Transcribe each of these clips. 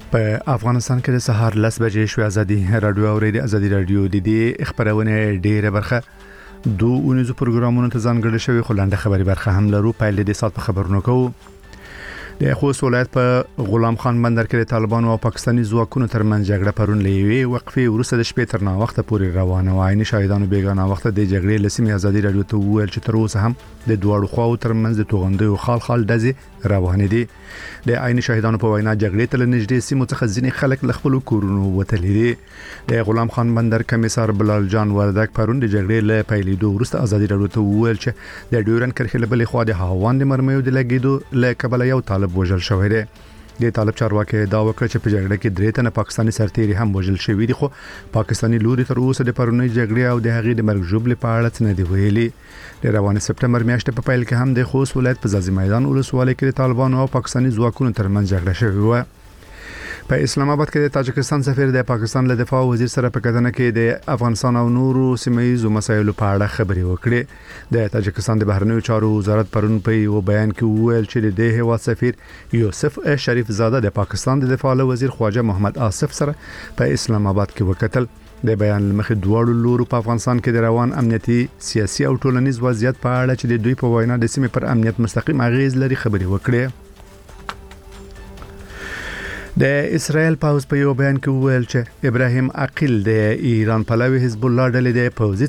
په افغانستان کې د سهار 10 بجې شو ازادي رادیو اوریدي ازادي رادیو د دې خبرونه ډیره برخه دوه اونیزو پروګرامونو ته ځانګړي شوی خلانده خبري برخه هم لرو پایل د سات په خبرونو کوو د خوست ولایت په غلام خان بندر کې د طالبانو او پاکستاني ځواکونو ترمنځ جګړه پرون لوي وقفه ورسته د شپې تر نا وخت پورې روانه و عین شاهدانو بیگانه وخت د جګړې لسمې ازادي رادیو ته ویل چې تر اوسه هم د دوړو خواو ترمنځ د توغندې او خال دزي روان دي د عین شاهدانو په وینا جګړې تل نږدې سیمو څخه ځینې خلک له خپل کورونو وتلي دي د غلام خان بندر کمیسار بلال جان وردک پرون د جګړې له پیلېدو ورسته ازادي رادیو ته ویل چې د ډیورن کرښې له بلې خوا د هاوان د مرمیو د لګیدو له کبل یو طالب وژل شوی دی د طالب چارواکي دا وکړه چې په جګړه کې درې تنه پاکستاني سرتیري هم وژل شوی دي خو پاکستاني لوري تر اوسه د پرونی جګړې او د هغې د مرګ ژوبل په اړه څه نه دی ویلي د روانه سپټمبر میاشتې په پیل کې هم د خوست ولایت په ځاځي میدان ولسوالۍ کې د طالبانو او پاکستاني ځواکونو ترمنځ جګړه شوې و په اسلام آباد کې د تاجکستان سفیر د پاکستان له دفاع وزیر سره په کتنه کې د افغانستان او نورو سیمه‌یزو مسایلو په اړه خبرې وکړې د تاجکستان د بهرنیو چارو وزارت پرون په یو بیان کې وویل چې د هیواد سفیر یوسف شریف زاده د پاکستان د دفاع وزیر خواجه محمد آصف سره په اسلام آباد کې وکتل د بیان لمخې دواړو لورو په افغانستان کې د روان امنیتي سیاسي او ټولنیز وضعیت په اړه چې د دوی په وینا د سیمې پر امنیت مستقیم اغیز لري خبرې وکړې د اسرائیل پاوز په یو بیان کې وویل چې ابراهیم عقیل د ایران پلوي حزب الله ډلې د پوزي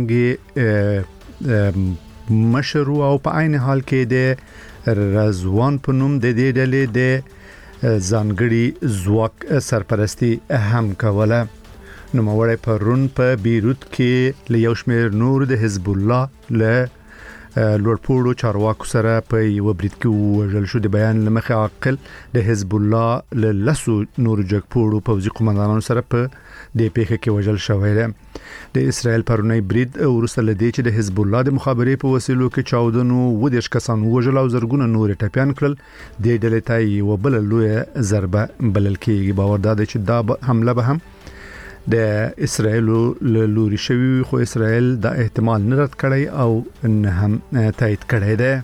څنګه مشروع او په عین حال کې د رضوان په نوم د دې ډلې د ځانګړي ځواک سرپرستی هم کوله نوموړی پرون په بیروت کې له یو شمېر نور د حزب الله له لوړپوړو چارواکو سره په یو برید کې وژل شو د بیان لمخې عاقل د حزب الله له لسو نور جګپوړو پوځي قومندانانو سره په د پیښه کې وژل شوی دی د اسرائیل پرونی برید ورسته لدی چې د حزب الله د مخابرې په وسیلو کې چاودنو ودیش کسان وژل او زرګونه نور ټپيان کړل د ډلې ته یو بل لوی ضربه بلل کېږي باور دا چې دا حمله به هم د اسرائیل لوري شوی خو اسرائیل د احتمال نه رد کړی او نه هم تایید کړی دی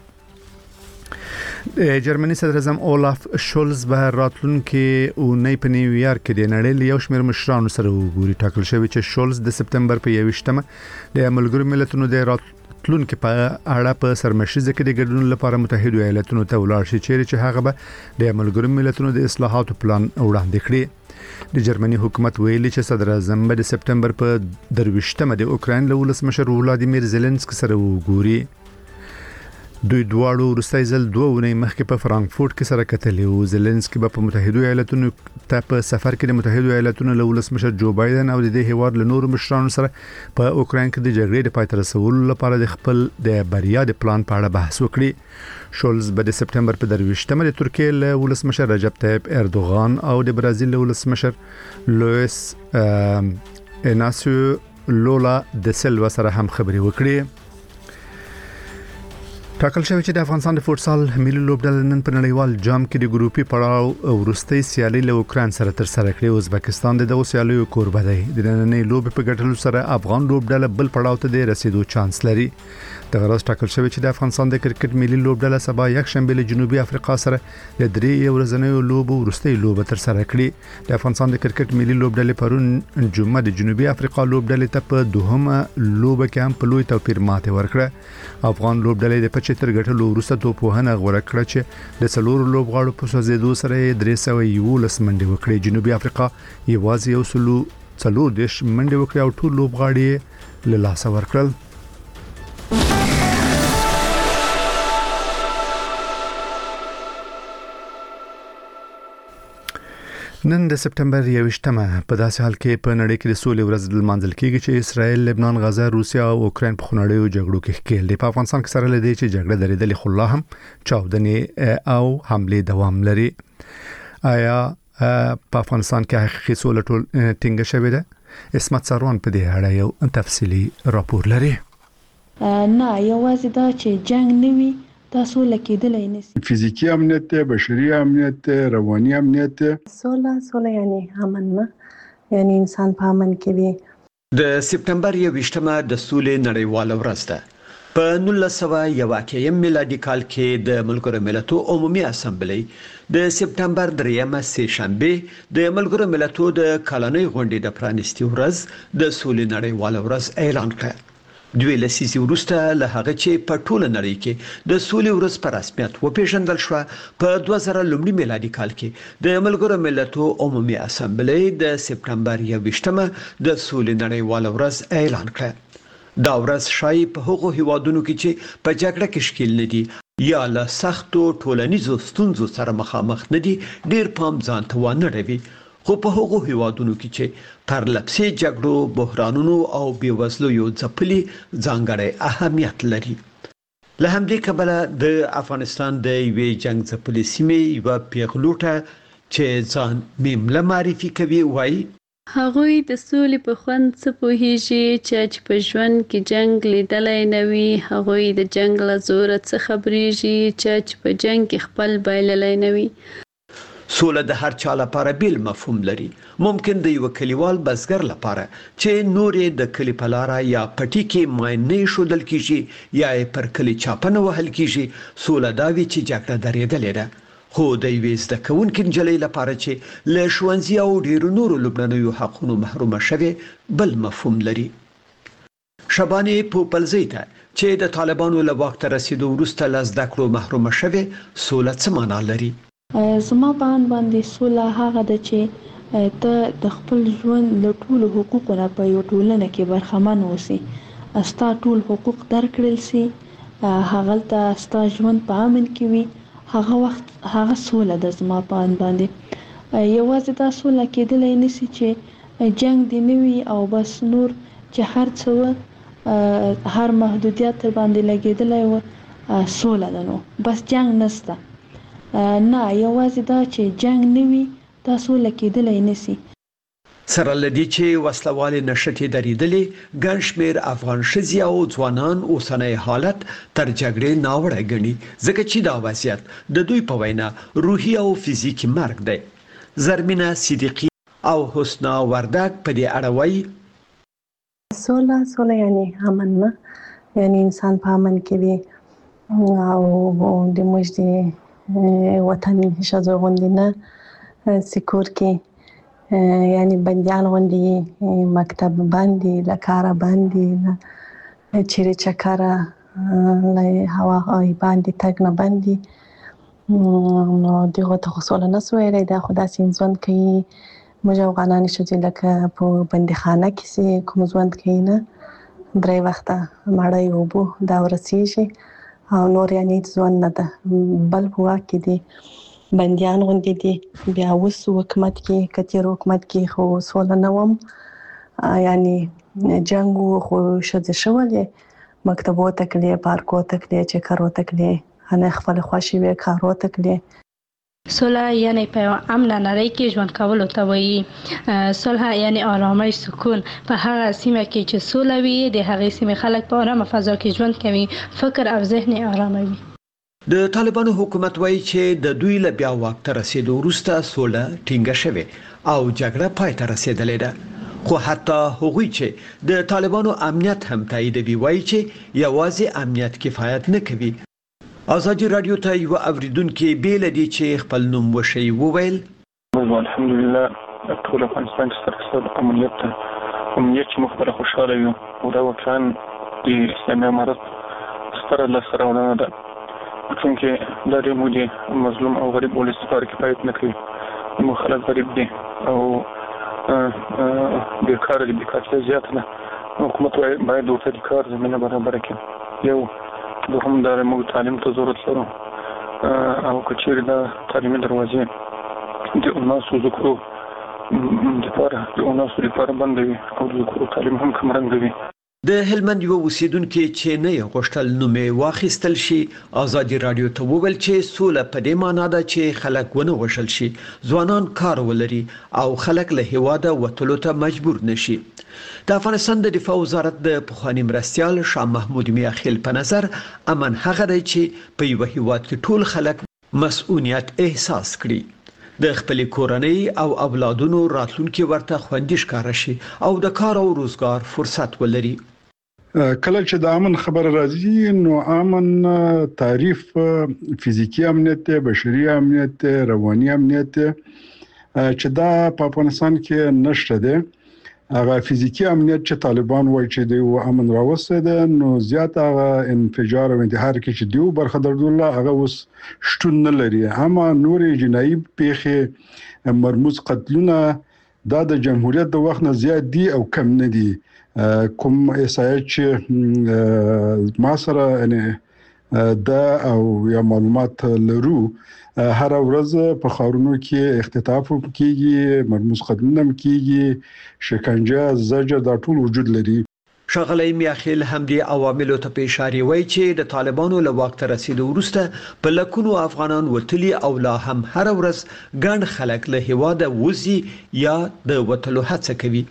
د جرمني صدر اعظم اولاف شولز به راتلونکي او نه په نیویارک کې د نړۍ یو شمېر مشرانو سره وګوري ټاکل شوی چې شولز د سپتمبر په 21مه د ملګرو ملتونو د راتلونکي په اړه په سرمشيزه کې د ګډون لپاره متحده ایالاتونو ته ولاړ شي چې هغه به د ملګرو ملتونو د اصلاحاتو پلان وړاندې کړي د جرمني حکومت ویلي چې صدر اعظم د سپتمبر په 23مه د اوکرين له ولسمشر ولادیمیر زيلنسکي سره وګوري دوی دواړو وروستي ځل 2 ونې مخکې په فرانکفورت کې سره کتلې او زيلنسکي په متحده ایالاتونو ته په سفر کې د متحده ایالاتونو له ولسمشر جو بایدن او د هیواد له نورو مشرانو سره په اوکرين کې د جګړې د پای ته رسولو لپاره د خپل د بریا د پلان په اړه بحث وکړي شولز به د سپتمبر په 23مه د ترکیه له ولسمشر رجب طيب اردوغان او د برازیل له ولسمشر لوئس اناسیو لولا د سلوا سره هم خبرې وکړي ټاکل شوی چې د افغانستان د فوتسال ملي لوبډله نن په نړیوال جام کې د ګروپي پړاو ورستۍ سیالي له اوکران سره تر سره کړې ازبکستان د دغه سیالیو کوربه دی د نننۍ لوب په ګټلو سره افغان لوبډله بل پړاو ته د رسیدو چانس لري د غرض ټاکل شوی چې د افغانستان د کرکټ ملي لوبډله سبا یک شنبه له جنوبي افریقا سره د 3 ورځنیو لوبو ورستۍ لوب تر سره کړې د افغانستان د کرکټ ملي لوبډله پرون جمعه د جنوبي افریقا لوبډله ته په دوهمه لوب کې هم په لوی توپیر ماته ورکړه افغان لوبډله د 75 ګټلو ورسته توپوهنه غوړه کړه چې د څلور لوبغاړو په سوځېدو سره 311 منډې وکړې جنوبي افریقا یوازې یو سلو څلور دیش منډې وکړې او ټول لوبغاړي له لاسه ورکړل نن د سپتمبر 21مه په داسې حال کې په نړۍ کې د سولې ورځ لمانځل کیږي چې اسرائیل، لبنان، غزه، روسیا او اوکرين په خنړیو جګړو کې ښکېل دي. په افغانستان کې سره لدی چې جګړه درېدلې خو لا هم چاودنې او حمله دوام لري. آیا په افغانستان کې حقیقي سوله ټول ټینګه شوې ده؟ اسمت سروان په دې اړه یو تفصیلی راپور لري. نه یوازې دا چې جنگ نوي تاسو لکېدلای نشي. فزیکی امنیت ته، بشري امنیت ته، رواني امنیت ته. سوله یعنی امن نه، یعنی انسان په امن کې وي. د سپتمبر 21مه د سولې نړیواله ورځ ده. په 1901 میلادي کال کې د ملګرو ملتونو عمومي اسامبلې د سپټمبر 3 سه شنبه د ملګرو ملتونو د کلنۍ غونډې د پرانیستي ورځ د سولې نړیواله ورځ اعلان کړه. دوی لسیزې وروسته له هغه چې په ټوله نړۍ کې د سولې ورځ په رسمیت وپیژندل شو، په 2000 میلادي کال کې د ملګرو ملتونو عمومي اسامبلې د سپټمبر 21 د سولې نړیواله ورځ اعلان کړه. دا ورځ شای په هغو هیوادونو کې چې په جګړه کې ښکیل نه دي یا له سختو ټولنیزو ستونزو سره مخامخ نه دي ډیر پام ځان ته ونه اړوي، خو په هغو هیوادونو کې چې پرلپسې جګړو، بحرانونو او بیوزلو ځپلي ځانګړی اهمیت لري. له همدې کبله د افغانستان د یوې جنگ ځپلې سیمې یوه پیغلوټه چې ځان میمله معرفي کوي وایي هغوی د سولې په خوند څه پوهیږي چې په ژوند کې جنگ لیدلی نه وي. هغوی د جنگ له زوره څه خبرېږي چې په جنگ کې خپل بایللی نه وي. سوله د هر چا لپاره بیل مفهوم لري. ممکن د یو کلیوال بزګر لپاره چې نورې د کلی په لاره یا پټي کې ماینې شودل کیږي یا پر کلی چاپنه وهل کیږي، سوله دا وي چې جګړه درېدلې ده. خو د یوې زده کوونکې نجلۍ لپاره چې له ښوونځي او ډیرو نورو لومړنیو حقونو محرومه شوې بل مفهوم لري. شبانه پوپلزی ته چې د طالبانو له واک ته رسیدو وروسته له زده کړو محرومه شوې، سوله څه معنا لري؟ زما په اند باندې سوله هغه ده چې ته د خپل ژوند له ټولو حقوقو نه په یو ټولنه کې برخمن اوسې، ستا ټول حقوق درکړل سي، هغلته ستا ژوند په امن کې وي. هغه وخت هغه سوله د زما په اند باندې یوازې دا سوله کېدلی نشي چې جنگ دی نه وي او بس نور چې هر څه هر محدودیت تر باندې لګېدلی و سوله ده، نو بس جنگ نشته. نه، یوازې دا چې جنگ نه وي دا سوله کېدلی نشي. سره لدی چې وسلوالې نشټې درېدلې، ګڼ شمېر افغان ښځې او ځوانان اوسنی حالت تر جګړې ناوړه ګڼي، ځکه چې دا وضعیت د دوی په وینا روحي او فزیکي مرګ دی. زرمینه صدیقي او حسنا وردک په دې اړه وایي سوله یعنی امن نه، یعنی انسان په امن کې وي او د موږ د وطن ښځو غوندې نه سکور کې یعنی بندیان غوندې مکتب باندې له کاره باندې چیرې چکره له هوا باندې تګ نه باندې نو دغه ته خو سوله نه سو ویلی. دا خو داسې ژوند کوي موږ افغانانې ښځې لکه په بندیخانه کې چې کوم ژوند کوي نه، 3 وخته مړۍ اوبه دا ورسیږي او نور یعنی ژوند نه ده. بل په واک کې دي بندیان غوندې دي. بیا اوس حکومت کې کتیر حکومت کې خو سوله نه وم، یعنی جنگ خو ښځې شولې مکتبو ته تللې، پارکو ته تللې، چکرو ته تللې، نه خپل خوښې وې کارو ته تللې. صلح یعنی په امن نړۍ کې ژوند کولو ته وایي. صلح یعنی آرامش، سکون. په هغه سیمه کې چې صلح وي د هغې سیمې خلک په آرامه فضا کې ژوند کوي، فکر او ذهن آرامه وي. د طالبانو حکومت وایي چې د دوی له بیا واک ته رسیدو وروسته سوله ټینګه شوې او جګړه پای ته رسیدلې ده. خو حتی هغوی چې د طالبانو امنیت هم تاییدوي وایي چې یوازې امنیت کفایت نه کوي. ازادي رادیو ته یو اوریدونکو بیل دي چې خپل نوم وشي وویل الحمدلله ټول افغانستان ستاسو امنیت چې مخبره خوشاله یو او دا وکړان د اسلامي امارت ستره لاسته راوړنه ده، چونکه دا د موږ مظلوم او غریب ولس لپاره کفایت نه کوي. موږ خلک غریب دي او بیکاره دي، بیکاري زیاته ده. حکومت باید ورته د کار زمینه برابره کړي. یو دوهم دا موږ تعلیم ته ضرورت لرو او که چیرې دا تعلیمي دروازې د اناسو ذکرو لپاره بنده وي او د ذکرو تعلیم هم کمرنګه وي. د هلمند یو اوسیدونکو چې نه غوښتل نومې واخیستل شي ازادي رادیو ته وویل چې سوله په دې معنی ده چې خلک ونه وژل شي، ځوانان کار ولري او خلک له هیواده وتلو ته مجبور نشي. د افغانستان د دفاع وزارت د پخوانی مرستیال شاه محمود میاخیل په نظر امن هغه دی چې په یو هیواد کې ټول خلک مسؤلیت احساس کړي، د خپل کورنۍ او اولادونو راتلونکي ورته خوندي ښکار شي او د کار او روزګار فرصت ولري. کله چې د امن خبر راځي نو امن تعریف فزیکی امنیت ته، بشري امنیت ته، رواني امنیت ته چې دا په افغانستان کې نشته ده. هغه فزیکی امنیت چې طالبان وایي چې د امن راوسته ده نو زیات هغه انفجار او انتحار کې چې دیو برخه درلوده هغه اوس شتون نه لري. اما نور جنایي پیښې مرموز قتلونه دا د جمهوریت د وخت نه زیات دي او کم نه دي. کوم اسایت چې ما سره یعنی دا او یا معلومات لرو هر ورځ په خارونو کې اختطاف کیږي، مرموز قتلونه کیږي، شکنجه، زجر دا ټول وجود لري. ښاغلی میاخیل همدې عواملو ته په اشاره وایي چې د طالبانو له واک ته رسیدو وروسته په لکونو افغانان وتلي او لا هم هر ورځ ګڼ خلک له هیواده وځي یا د وتلو هڅه کوي.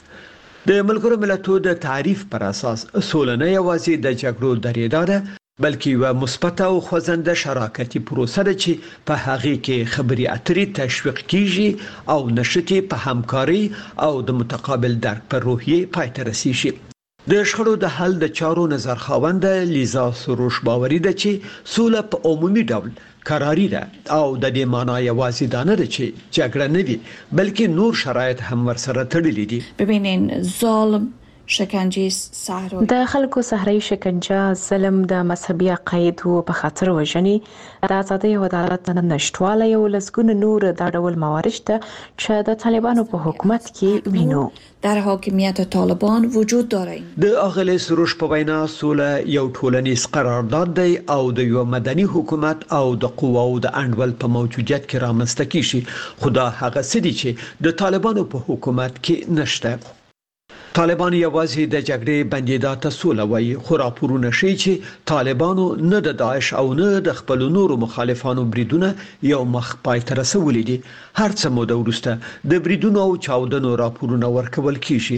د ملګرو ملتونو د تعریف پر اساس سوله نه یوازې د جګړو درېدا ده بلکې یو مثبت او خوځنده شراکتي پروسه ده چې په هغه کې خبري اترې تشویق کیږي او نشته په همکاري او د متقابل درک پر روحیه پای ته رسیږي. د شخړو د حل د چارو نظر خاوند لیزا سروش باوري ده چې سوله په عمومي ډول قراری ده او د دې معنی یوازې دا نه ده چې جګړه نه وي بلکې نور شرایط هم ورسره تړلي دي. ببینین ظالم شکنجه صحرا د خلکو صحرایي شکنجه، ظلم، د مذهبي عقایدو په خاطر وژنې، د ازادۍ او عدالت نشټوالی او لسګونه نور دا ډول موارد ته چې د طالبانو په حکومت کې وینو در حاکمیت طالبان وجود داره. د اغلی سروش په وینا سوله یو ټولنیز قرارداد دی او د یو مدني حکومت او د قواو د انډول په موجودیت کې رامنځته کیږي. خو دا هغه څه دي چې د طالبانو په حکومت کې نشته. طالبان یوازې د جګړې بندیدا ته سوله وایي، خو راپورونه ښیي چې طالبانو نه د داعش او نه د خپل نورو مخالفانو بریدونه یو مخ پای ته رسولي دي. هر څه موده وروسته د بریدونو او چاودنو راپورونه ورکول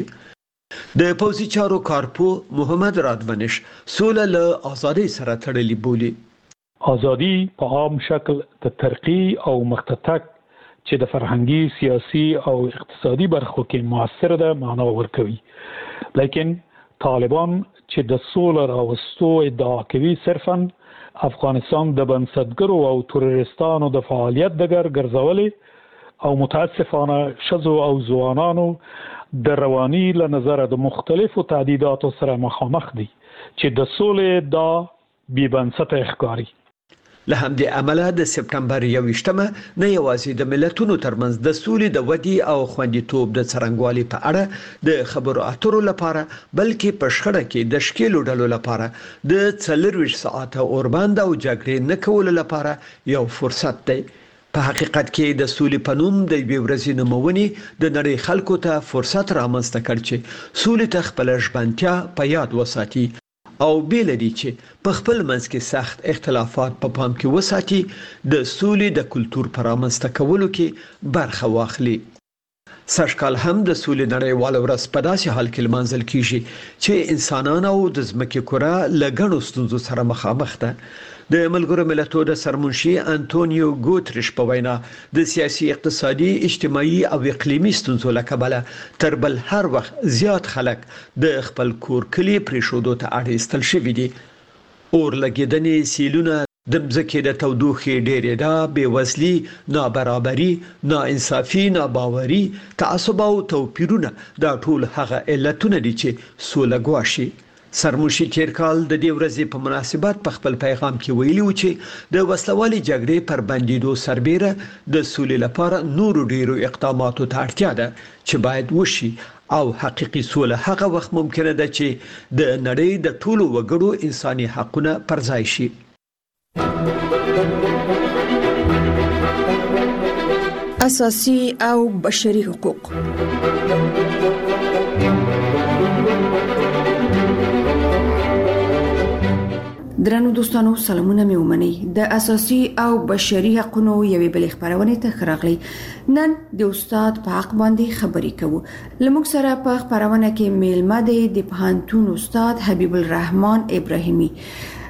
کیږي. د پوځي چارو کارپو محمد رادونش سوله له ازادۍ سره تړلې بولي. ازادي په عام شکل د ترقی او مختتک چې د فرهنګي، سیاسي او اقتصادي برخو کې موثر ده معنا ورکوي. لیکن طالبان چې د سولر راوستو ادعا کوي صرفاً افغانستان د بنسټګرو او تروریستانو د فعالیت دګر ګرځولې او متاسفانه شذو او ځوانانو د رواني له نظر د مختلفو تعدیداتو سره مخامخ دي چې د سولې دا بې بنسټه ښکاري. له همدې امله د سپټمبر 21مه نه یوازې د ملتونو ترمنځ د سولې د ودی او خوندیتوب د څرنګوالي په اړه د خبرو اترو لپاره بلکې په شخړه کې د شکیلو ډلو لپاره د 24 ساعته اوربند او جګړې نه کول لپاره یو فرصت دی. په حقیقت کې د سولې په نوم د یوې ورځې نومونې د نړۍ خلکو ته فرصت رامنځته کړ چې سولې ته خپل ژمنتیا په یاد وساتي او بیل دي چې په خپل منځ کې سخت اختلافات په پام کې وساتي د سولې د کلچر پرامنځته کولو کې برخه واخلي. سږکال هم د سولې نړیوال ورځ په داسې حال کې لمانځل کیږي چې انسانان او د ځمکې کره له ګڼو ستونزو سره مخامخ ده. د ملګرو ملتونو د سرمنشي انټونیو ګوتریش په وینا د سیاسي، اقتصادي، اجتماعي او اقلیمي ستونزو له کبله تر بل هر وخت زیات خلک د خپل کور کلی پریښودو ته اړ ایستل شوي دي. اور لګیدنې، سیلونه، د مځکې د تودوخې ډېرېدا، بېوزلي، نابرابري، ناانصافي، ناباوري، تعصب او توپیرونه دا ټول هغه علتونه دي چې سوله ګواښي. سرمنشي تیر کال د دې ورځې په مناسبت په خپل پیغام کې ویلي و چې د وسلوالي جګړې پر بندیدو سربېره د سولې لپاره نورو ډیرو اقداماتو ته اړتیا ده چې باید وشي او حقيقي سوله هغه وخت ممکنه ده چې د نړۍ د ټولو وګړو انساني حقونه پر ځای شي. اساسي او بشري حقوق. درنو دوستانو سلامونه مې ومني. د اساسي او بشري حقوقو یوې بلې خبرونه ته خراغلي. نن د استاد په حق باندې خبرې کوو. لموږ سره په خبرونه کې میلمه د پوهنتون استاد حبیب الرحمن ابراهیمي.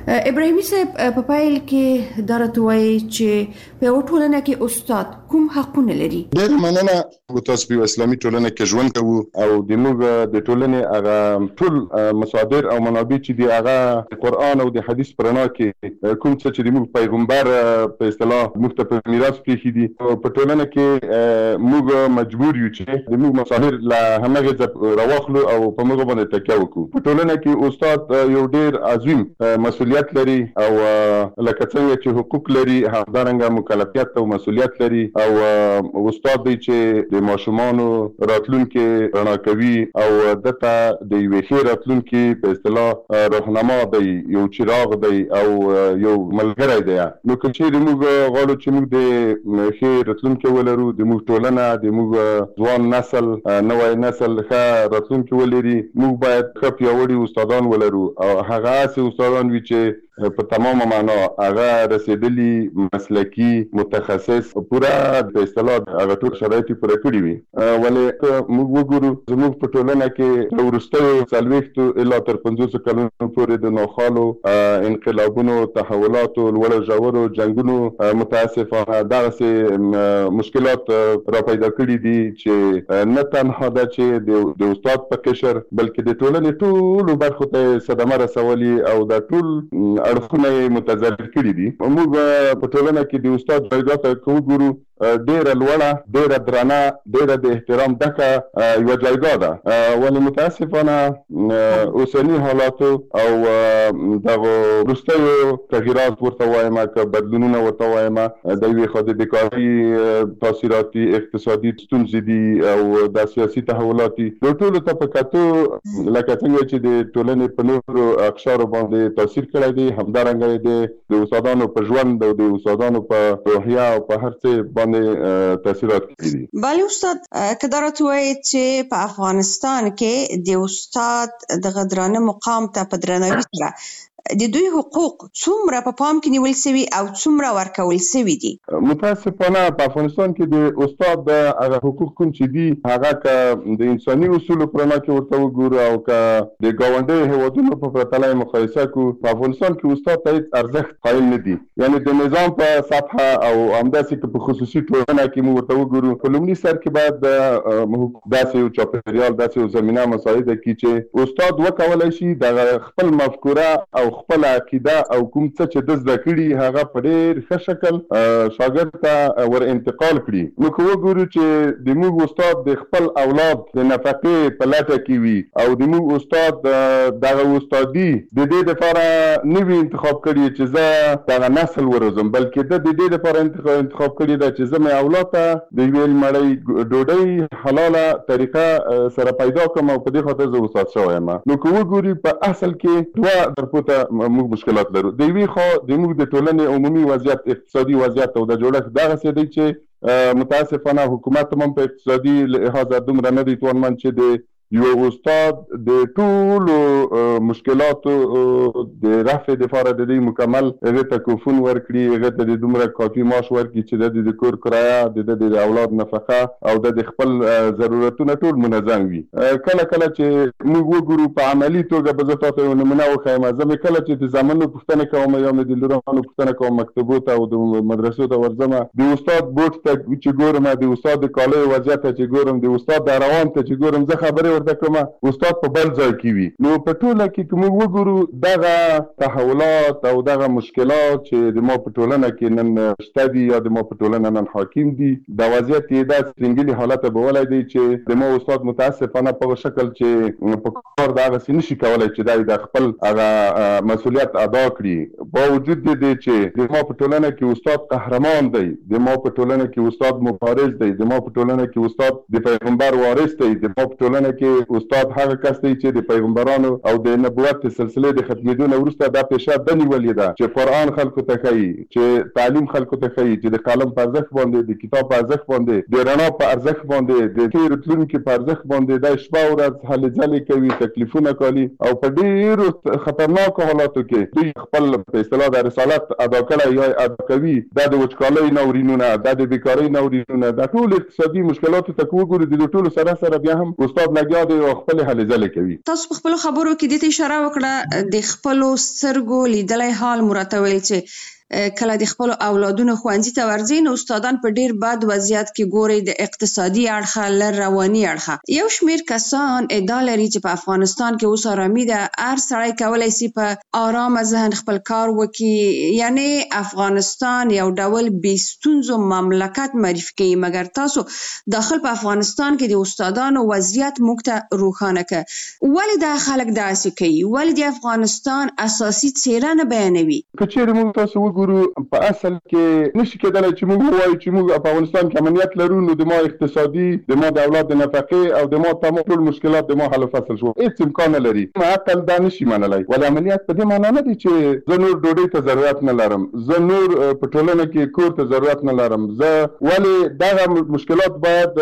ابراهیمي صاحب په پایل کې درته وایي چې په ټولنه کې استاد کوم حقونه لري؟ ډېر مننه. تاسو په اسلامي ټولنه کې ژوند کوو او د موږ د ټولنې هغه ټول مصادر او منابع چې دی هغه قرآن او د حدیث پرنا کې کوم څه چې د موږ پیغمبر په اصطلاح موږ ته په میراث پریښي دي په ټولنه کې موږ مجبور یو چې د موږ مصادر له همغه راوخلو او په موږ باندې تکیه وکړو. په ټولنه کې استاد یو ډېر عظیم مسؤلیت لري او لکه څنګه چې حقوق لري همدارنګه مکلفیت او مسؤلیت لري او استاد دی چې د ماشومانو راتلونکي رڼا کوي او دته د یوې ښې راتلونکي په اصطلاح راهنما دی، یو چراغ دی او یو ملګری دی. نو که چیرې موږ غواړو چې موږ د ښې راتلونکي ولرو، د موږ ټولنه د موږ ځوان نسل نوی نسل ښه راتلونکي ولري، موږ باید ښه پیاوړي استادان ولرو او هغه هسې استادان وي چې په تمامه معنا هغه رسیدلی مسلکی متخصص پورا په اصطلاح هغه ټول شرایط پوره کړی وي. ولې موږ وګورو زموږ په ټولنه کې وروستیو 40 الی تر 50 کلونو پورې د نوخالو انقلابونو، تحولاتو، لوړو ژورو جنگونو متاسفانه دغسې مشکلات را پیدا کړي دي چې نه تنها ده چې د استاد په قشر بلکې د ټولنې ټولو برخو ته صدمه رسولي او د ټول اړخونه متضرر کړي دي. موږ په ټولنه کې د استاد جایګاه ته وګورو، ډېره لوړه، ډېره درنه، ډېره د احترام ډکه یوه جایګاه ده. ولې متاسفانه اوسني حالاتو او دغو وروستیو تغییرات ورته وایم که بدلونونه ورته وایم د یوې خوا د بیکارۍ تاثیرات دي، اقتصادي ستونزې دي او د سیاسي تحولات دي. د ټولو ته په کتو لکه څنګه چې د ټولنې په نورو اقشارو باندې تاثیر کړی دی، همدارنګه د استادانو په ژوند او د استادانو په روحیه او په هر څه باندې تاثیرات کړي دي. بله استاد که درته وایي چې په افغانستان کې د استاد د درانه مقام ته په درناوي سره د دوی حقوق څومره په پام کې نیول شوي او څومره ورکول شوي دي؟ متاسفانه په افغانستان کې د استاد د هغه حقوق کوم چې دي هغه که د انساني اصولو په رڼا کې ورته وګورو او که د ګاونډیو هیوادونو په پرتله یې مقایسه کړو، په افغانستان کې استاد ته هېڅ ارزښت قایل نه دي. یعنې د نظام په سطحه او همداسې که په خصوصي ټولنه کې موږ ورته وګورو، په لومړي سر کې باید داسې یو چاپېریال، داسې یو زمینه مساعده کړي چې استاد وکولی شي د خپل مفکوره او خپل عقیده او کوم څه چې د زده کړي هغه په ډېر ښه شکل شاګرد ته ور انتقال کړي. نو که وګورو چې د موږ استاد د خپل اولاد د نفقې په لټه کې وي او د موږ استاد دغه استادي د دې دپاره نه وي انتخاب کړي چې زه دغه نسل وروزم، بلکې د دې دپاره انتخاب کړي ده چې زه مې اولاد ته د یوې مړۍ ډوډۍ حلاله طریقه سره پیدا کړم او په دې خاطر زه استاد شوی یم. نو که وګوري په اصل کې دوه درپوته موږ مشکلات لرو. د یوې خوا د موږ د ټولنې عمومي وضعیت، اقتصادي وضعیت او د جوړښت دغسې دی چې متاسفانه حکومت هم په اقتصادي لحاظ دومره نه دی توانمند چې د یو استاد د ټولو مشکلاتو د رفع دپاره د دې مکمل هغې ته کوفون ورکړي، هغې ته د دومره کافي معاش ورکړي چې د کور کرایه، د اولاد نفقه او د خپل ضرورتونه ټول منظم وي. کله کله چې موږ وګورو په عملي توګه به زه تاسو یو نمونه وښیم، زه مې کله چې د زامنو پوښتنه کوم یا مې د لورانو پوښتنه کوم مکتبو ته او د مدرسو ته ورځم، د استاد بوټ ته چې ګورم، د استاد د کالیو وضعیت ته چې ګورم، د استاد د روان ته چې ګورم، زه خبرې کومه استاد په بل ځای کې وي. نو په ټوله کې که موږ وګورو دغه تحولات او دغه مشکلات چې د ما په ټولنه کې نن شته دي یا د ما په ټولنه نن حاکم دي، د وضعیت یې داسې سنګلي حالت به ولی دی چې د ما استاد متاسفانه په شکل چې په کار دغسې نشي کولی چې دا د خپل هغه مسؤلیت ادا کړي. با وجود دی چې د ما په ټولنه کې استاد قهرمان دی، د ما په ټولنه کې استاد مبارز دی، د ما په ټولنه کې استاد د پیغمبر وارث دی، د ما په ټولنه کې استاد هغه کس دی چې د پیغمبرانو او د نبوت سلسله د ختمېدو نه وروسته دا پیشه ده نیولې ده چې قرآن خلکو ته ښیي، چې تعلیم خلکو ته ښیي، چې د قلم په ارزښت باندې، د کتاب په ارزښت باندې، د رڼا په ارزښت باندې، د ښې راتلونکي په ارزښت باندې دا شپه ورځ هلې ځلې کوي، تکلیفونه کوي او په ډېرو خطرناکو حالاتو کې دوی خپل په اصطلاح د رسالت ادا کړی یا ادا کوي. دا د وچکالۍ ناورینونه، دا د بیکارۍ ناورینونه، دا ټول اقتصادي مشکلاتو ته که وګورو د دې ټولو سره بیا هم استاد لګیا لګیا دي او خپل هلې ځلې کوي. تاسو په خپل خبرو کې د اشاره وکړه د خپل سترګو لیدلای حال مرته ویل چې کله د خپل اولادونو ښوونځي ته ورځي نو استادان په ډیر بد وضعیت کې ګوري د اقتصادي اړخه لر رواني اړخه. یو شمیر کسان ادعا لري چې په افغانستان کې اوس آرامي ده، هر سړی کولای شي په آرام ذهن خپل کار وکړي، یعنی افغانستان یو ډول بې ستونزو مملکت معرفي کوي. مګر تاسو داخل په افغانستان کې د استادانو وضعیت موږ ته روښانه کړه. ولې دا خلک داسې کوي؟ ولې د افغانستان اساسي څیره نه بیانوي؟ که چیرې موږ تاسو په اصل کې نشي کېدلی چې موږ ووایو چې موږ په افغانستان کې امنیت لرو نو د ما اقتصادي، د ما د اولاد د نفقې او د ما تمام ټول مشکلات د ما حل فصل شو. هیڅ امکان نه لري. عقل دا نشي منلی. ولې امنیت په دې معنا نه دی چې زه نور ډوډۍ ته ضرورت نه لرم، زه نور په ټولنه کې کور ته ضرورت نه لرم. ولې دغه مشکلات باید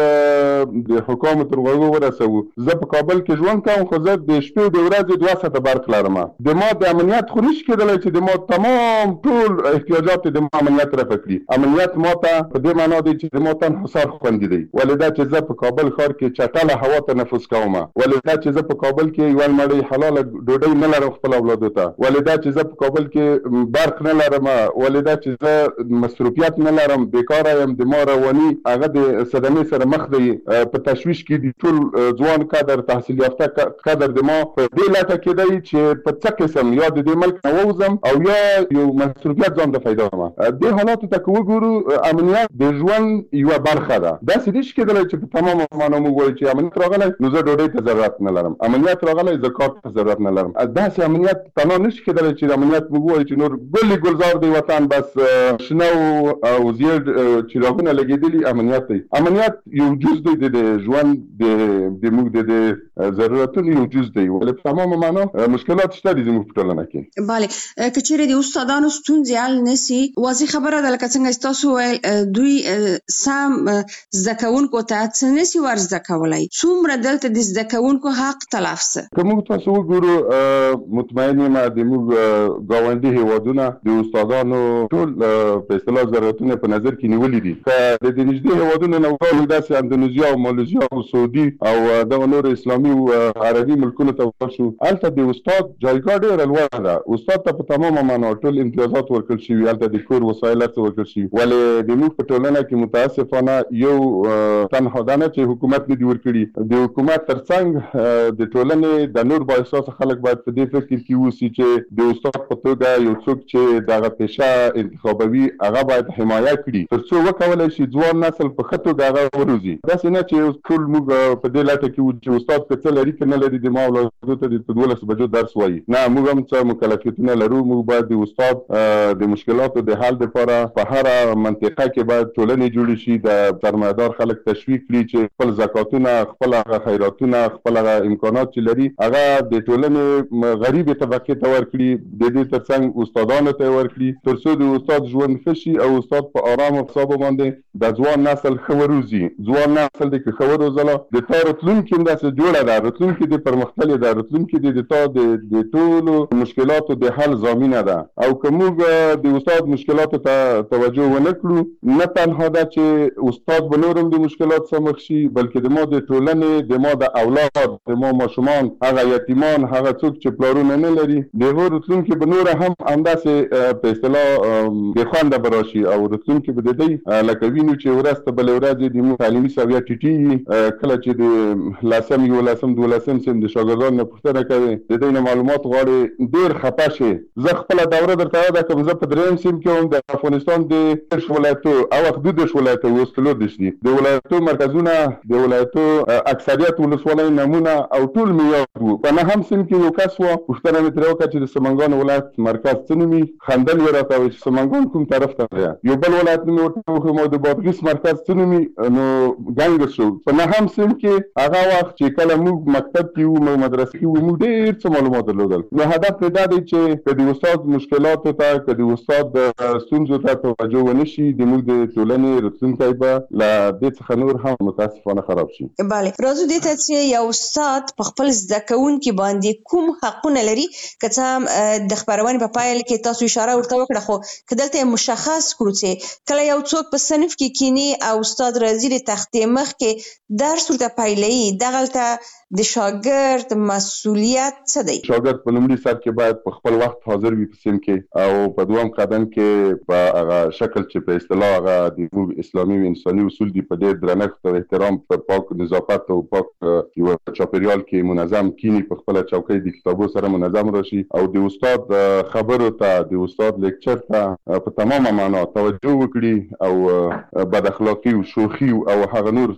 د حکومت تر غوږو ورسوو. زه په کابل کې ژوند کوم خو زه د شپې د ورځې 2 ساعته برق لرم. د ما د امنیت خو نشي کېدلی چې د ما تمام ټول احتیاجات د امنیت رفع کړي. امنیت ماته په دې معنا دی چې د ما تن حصار خوندي دی. ولې دا چې زه په کابل ښار کې چټله هوا تنفس کوم، ولې دا چې زه په کابل کې یو مړی حلاله ډوډۍ نه لرم خپل اولادو ته، ولې دا چې زه په کابل کې برق نه لرم، ولې دا چې زه مصروفیت نه لرم، بیکاره یم، د ما رواني هغه د صدمې سره مخ دی، په تشویش کې دي ټول ځوان کادر، تحصیل یافته کادر د ما په دې لټه کې دی چې په څه قسم یا د دې ملک نه ووځم او یا یو مصروفیت ځان ته پیدا کړم. د حالاتو ته که وګورو امنیت د ژوند یوه برخه ده. داسې نشي کېدلی چې په تمامه معنا موږ وایو چې امنیت راغلی نو زه ډوډۍ ته ضرورت نه لرم، امنیت راغلی زه کار ته ضرورت نه لرم. داسې امنیت تنها نشي کېدلی چې امنیت موږ وایو چې نور ګلې ګلزار دی وطن بس شنه او زیړ چراغونه لګېدلي امنیت دی. امنیت یو جز دی د ژوند د موږ د ضرورتونو یو جز دی. ولې په تمامه معنا مشکلات شته دي زموږ په ټولنه کې. بله که چیرې د استادانو ستونزې حل نشي، واضح خبره ده لکه څنګه تاسو ویل دوی سم زده کوونکو ته څه نشي ور زده کولی. څومره دلته د زده کوونکو حق تلف څه؟ که موږ تاسو وګورو مطمئن یم د موږ ګاونډي هیوادونه د استادانو ټول په اصطلاح ضرورتونه په نظر کې نیولي دي. که د نږدې هیوادونو نه وګورو داسې اندونیزیا او مالیزیا او سعودي او دغه نور اسلامي او عربي ملکونو ته ورشو، هلته د استاد جایګاه ډېره لوړه ده. استاد ته په تمامه معنا ټول امتیازات ورکړل شوي، هلته د کور وسایل هر څه ورکړل شوي. ولې د موږ په ټولنه کې متاسفانه یو تنها دا نه چې حکومت نه دي ورکړي، د حکومت ترڅنګ د ټولنې د نور بااحساسه خلک باید په دې فکر کې اوسي چې د استاد په توګه یو څوک چې دغه پیشه انتخابوي هغه باید حمایه کړي تر څو وکولی شي ځوان نسل په ښه توګه هغه وروزي. داسې نه چې ټول موږ په دې لټه کې وو چې استاد که څه لري که نه لري د ما اولادو ته د 12 بجو درس وایي. نه، موږ هم څه مکلفیتونه لرو. موږ باید د استاد د مشکلاتو د حل لپاره په هره منطقه کې باید ټولنې جوړې شي، د سرمایه‌دار خلک تشویق کړي چې خپل زکاتونه، خپل هغه خیراتونه، خپل هغه امکانات چې لري هغه د ټولنې غریبې طبقې ته ورکړي، د دې ترڅنګ استادانو ته ورکړي تر څو د استاد ژوند ښه شي او استاد په آرام حساب باندې د ځوان نسل ښه وروزي. ځوان نسل دی که ښه وروزله د تا راتلونکې هم داسې جوړه ده، راتلونکې دې پرمختللې ده، راتلونکې دې د تا د ټولو مشکلاتو د حل ضامینه ده. او که موږ د استاد مشکلاتو ته توجه ونه کړو، نه تنها ده چې استاد به نور هم د مشکلات سره مخ شي، بلکې د ما د ټولنې، د ما د اولاد، د ما ماشومان، هغه یتیمان، هغه څوک چې پلارونه نه لري، د هغو راتلونکي به نور هم همداسې په اصطلاح بې خونده به راشي او راتلونکي به د دوی لکه وینو چې ورځ ته بلې ورځې د موږ تعلیمي سویه ټیټېږي. کله چې د 10م، 11م، 12م صنف د شاګردانو نه پوښتنه کوې د دوی نه معلومات غواړې، ډېر خفه شې. زه خپله دوره درته یاده کړم، زه په 3م صنف کې وم. د افغانستان د 30 ولایتو او 12 ولایتو اوس 14 دي د ولایتو مرکزونه، د ولایتو اکثریت ولسوالۍ نمونه او ټول مې یاد وو. په 9م صنف کې یو کس وه، پوښتنه مې ترې وکړه چې د سمنګان ولایت مرکز څه نومي؟ خندل یې راته وایي چې سمنګان کوم طرف ته دی. یو بل ولایت مې ورته وښیم د بادغیس مرکز څه نومي؟ نو ګنګس شو. په 9م صنف کې هغه وخت چې کله موږ مکتب کې وو، مدرسې کې وو، موږ ډېر څه معلومات درلودل. نو هدف مې دا دی چې که د استاد مشکلاتو ته، که د استاد ستونزو ته توجه ونه شي، د موږ د ټولنې راتلونکی به له دې څخه نور هم متاسفانه خراب شي. بله، راځو دې ته چې یو استاد په خپل زده کوونکي باندې کوم حقونه لري. که څه هم د خپرونې په پیل کې تاسو اشاره ورته وکړه، خو که دلته مشخص کړو چې کله یو څوک په صنف کې کینی او استاد راځي د تختې مخ کې درس ورته پیلوي، دغلته د شاګرد مسؤلیت څه دی؟ شاګرد په لومړي سر کې باید په خپل وخت حاضر وي په سیم کې او په دوام قدم کې په هغه شکل چې په اصطلاح هغه د اسلامي او انساني اصول دي په ډېر درنښت او احترام په پاک نظافت او پاک یو چاپیریال کې منظم کینی په خپل چوکۍ د کتابو سره منظم راشي او د استاد خبرو ته د استاد لیکچر ته په تمامه معنا توجه وکړي او بد اخلاقی او شوخي او هغه نور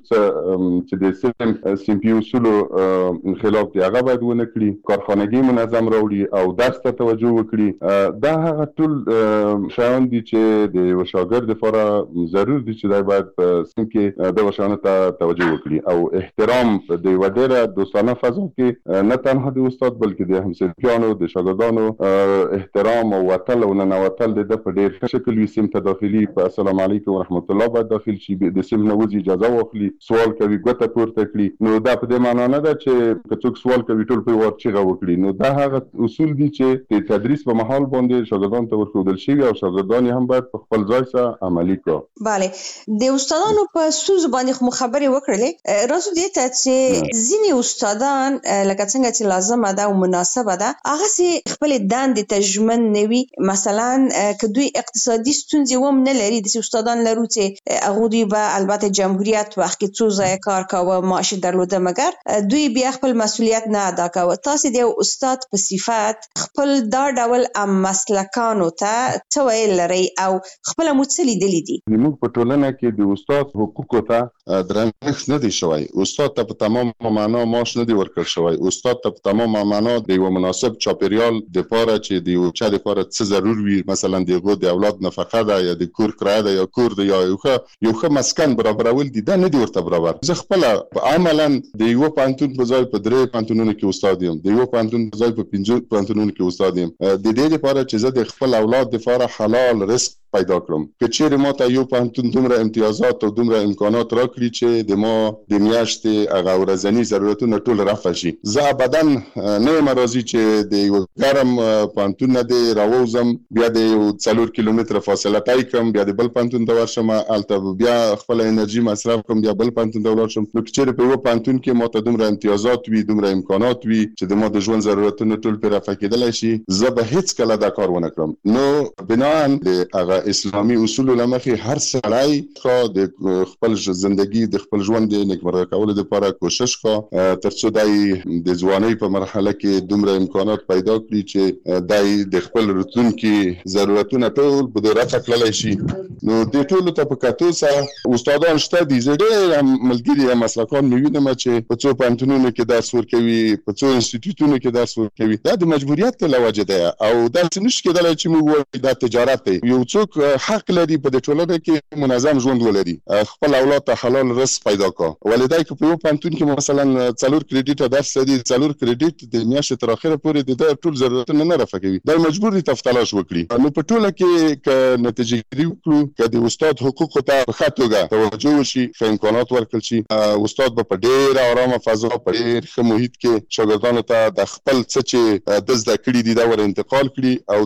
چې د سیم پی اصولو خلاف دی هغه باید ونه کړي، کارخانګي منظم راوړي او درس ته توجه وکړي. دا هغه ټول شیان دي چې د یو شاګرد لپاره ضرور دي چې دا باید سیم کې د شیانو ته توجه وکړي او احترام د یو ډېر دوستانه فضا کې نه تنها د استاد بلکې د همصنفیانو د شاګردانو احترام او وتل او ننوتل د په ډېر ښه شکل وي. سیم ته داخلي په السلام علیکم ورحمت الله باید داخل شي، د سیم نه وځي اجازه واخلي، سوال کوي ګوته پورته کړي. نو دا په دې معنا نه ده چې څوک سوال کوي ټول په ور چیغه وکړي. نو دا هغه اصول دي چې د تدریس په محل باندې شاګردانو ته ورښودل شوي او شاګردان هم باید په خپل ځای سره عملي کړي. bale د استادانو په سوز باندې خو خبرې وکړلې، راځو دې ته چې ځینې استادان لکه څنګه چې لازمه ده او مناسبه ده هغه سي خپل دندې ته ژمن نه وي. مثلا که دوی اقتصادي ستونزې هم نه لري، د استادان لرو چې هغه دوی به البته جمهوریت وخت کې څو ځای کار کاوه، معاش درلوده، مګر دوی بیا خپل مسؤلیت نه ادا کاوه. تاسو د استاد په صفت خپل دا ډول مسلکانو ته څه ویل لري او خپل څه لیدلي دي؟ موږ په ټولنه کې د استاد حقوقو ته درنښت نه دی شوی. استاد ته په تمام معنا معاش نه دی ورکړل شوی. استاد ته په تمام معنا د یو مناسب چاپیریال د پاره چې د یو چا د پاره څه ضرور وي، مثلا د اولاد نفقه ده یا د کور کرایه ده یا کور ده یا یو ښه مسکن برابرول دي، دا نه دی ورته برابر. زه خپل عملاً د یو پانتون په ځای په 3 پانتونونو کې استاد یم، د یو پانتون په ځای په 5 پانتونونو کې استاد یم، د دې لپاره چې زه د خپل اولاد لپاره حلال رزق پیدا کړم. که چیرې ما ته یو پانتون دومره امتیازات او دومره امکانات راکړي چې د ما د میاشتې هغه ورځني ضرورتونه ټول رفع شي، زه ابدا نه یم راضي چې د یو ګرم پانتون نه دی راووزم، بیا د یو 4 کیلومتره فاصله طی کړم، بیا د بل پانتون ته ورشم، هلته بیا خپل انرژي مصرف کړم، بیا بل پانتون ته ولاړ شم. نو که چیرې په یو پانتون کې ما ته دومره امتیازات وي، دومره امکانات وي چې د ما د ژوند ضرورتونه ټول پرې رفع کېدلی شي، زه به هیڅ کله دا کار ونه کړم. نو بناً د هغه اسلامي اصولو له مخې هر سړی د خپل ژوندګي د خپل ژوند د نیکمرغه کولو لپاره کوشش وکړي تر څو دای د ځوانۍ په مرحله کې دومره امکانات پیدا کړي چې دای د خپل راتلونکي ضرورتونه ټول په رفع کړلی شي. نو د ټولو ته په کتو سره استادان شته دي، زه ډېر ملګري یا مسلکان مې وینم چې په څو پوهنتونونو کې درس ورکوي، په څو انسټیټیوټونو کې درس ورکوي. دا د مجبوریت له وجې ده او داسې نشي کېدلی چې موږ وایو دا تجارت دی. یو څوک حق لري په دې ټولنه کې منظم ژوند ولري، خپل اولاد ته حلال رزق پیدا کړي. ولې که په یو پوهنتون کې مثلا 4 کریډیټه درس لري، 4 کریډیټ د میاشتې تر اخره پورې د ټول ضرورتونه نه رفع کوي، دا مجبور دي تلاش وکړي. نو په ټوله کې که نتیجه ګیري وکړو، که د استاد حقوقو ته په ښه توګه توجه وشي، ښه امکانات ورکړل شي، استاد به په ډېره ارامه فضا په ډېر ښه محیط کې شاګردانو ته د خپل څه چې د زده کړي دي دا ور انتقال کړي او